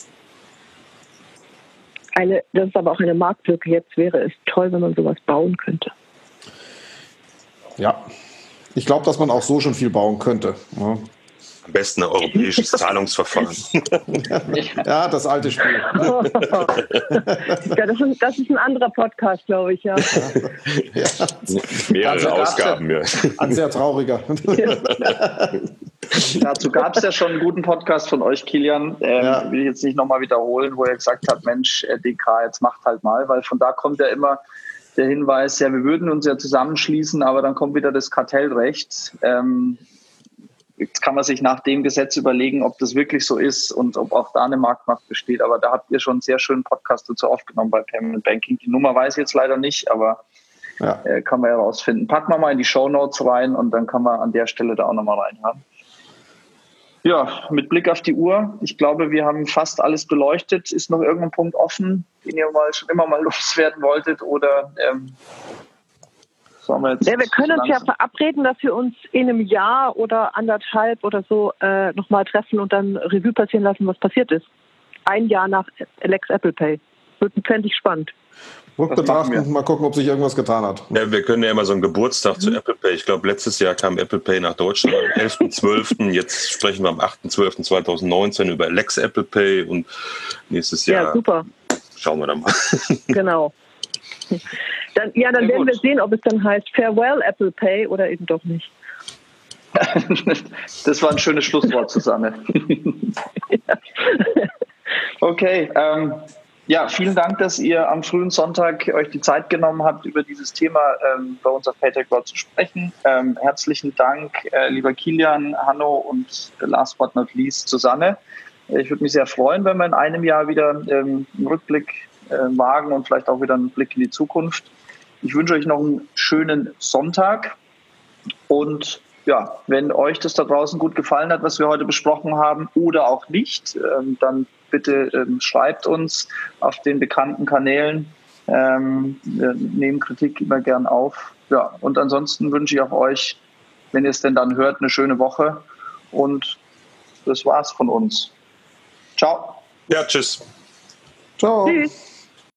Eine, das ist aber auch eine Marktlücke. Jetzt wäre es toll, wenn man sowas bauen könnte. Ja. Ich glaube, dass man auch so schon viel bauen könnte. Ja. Am besten ein europäisches Zahlungsverfahren. Ja, das alte Spiel. Ja, das, ist, das ist ein anderer Podcast, glaube ich. Ja. Ja. Mehrere also Ausgaben. Ja. Ein sehr trauriger. Dazu gab es ja schon einen guten Podcast von euch, Kilian. Ähm, ja. Will ich jetzt nicht nochmal wiederholen, wo er gesagt hat, Mensch, D K, jetzt macht halt mal. Weil von da kommt ja immer der Hinweis, ja, wir würden uns ja zusammenschließen, aber dann kommt wieder das Kartellrecht. Ähm, jetzt kann man sich nach dem Gesetz überlegen, ob das wirklich so ist und ob auch da eine Marktmacht besteht. Aber da habt ihr schon einen sehr schönen Podcast dazu aufgenommen bei Payment Banking. Die Nummer weiß ich jetzt leider nicht, aber ja. äh, kann man ja rausfinden. Packen wir mal in die Shownotes rein und dann kann man an der Stelle da auch nochmal reinhören. Ja, mit Blick auf die Uhr, ich glaube, wir haben fast alles beleuchtet. Ist noch irgendein Punkt offen, den ihr mal schon immer mal loswerden wolltet? Oder ähm, sollen wir jetzt ja, wir können uns ja verabreden, dass wir uns in einem Jahr oder anderthalb oder so äh, nochmal treffen und dann Revue passieren lassen, was passiert ist. Ein Jahr nach Lex Apple Pay. Wird fände ich spannend. Betrachten und mal gucken, ob sich irgendwas getan hat. Ja, wir können ja immer so einen Geburtstag mhm. zu Apple Pay. Ich glaube, letztes Jahr kam Apple Pay nach Deutschland am elften zwölften Jetzt sprechen wir am achten zwölften zweitausendneunzehn über Lex Apple Pay und nächstes Jahr ja, super. Schauen wir dann mal. Genau. Dann, ja, dann Sehr werden gut. wir sehen, ob es dann heißt Farewell Apple Pay oder eben doch nicht. Das war ein schönes Schlusswort, Susanne. Ja. Okay, ähm, ja, vielen Dank, dass ihr am frühen Sonntag euch die Zeit genommen habt, über dieses Thema ähm, bei uns auf Paytech World zu sprechen. Ähm, herzlichen Dank, äh, lieber Kilian, Hanno und äh, last but not least Susanne. Ich würde mich sehr freuen, wenn wir in einem Jahr wieder ähm, einen Rückblick äh, wagen und vielleicht auch wieder einen Blick in die Zukunft. Ich wünsche euch noch einen schönen Sonntag und ja, wenn euch das da draußen gut gefallen hat, was wir heute besprochen haben oder auch nicht, ähm, dann bitte ähm, schreibt uns auf den bekannten Kanälen. Ähm, wir nehmen Kritik immer gern auf. Ja, und ansonsten wünsche ich auch euch, wenn ihr es denn dann hört, eine schöne Woche. Und das war's von uns. Ciao. Ja, tschüss. Ciao. Tschüss.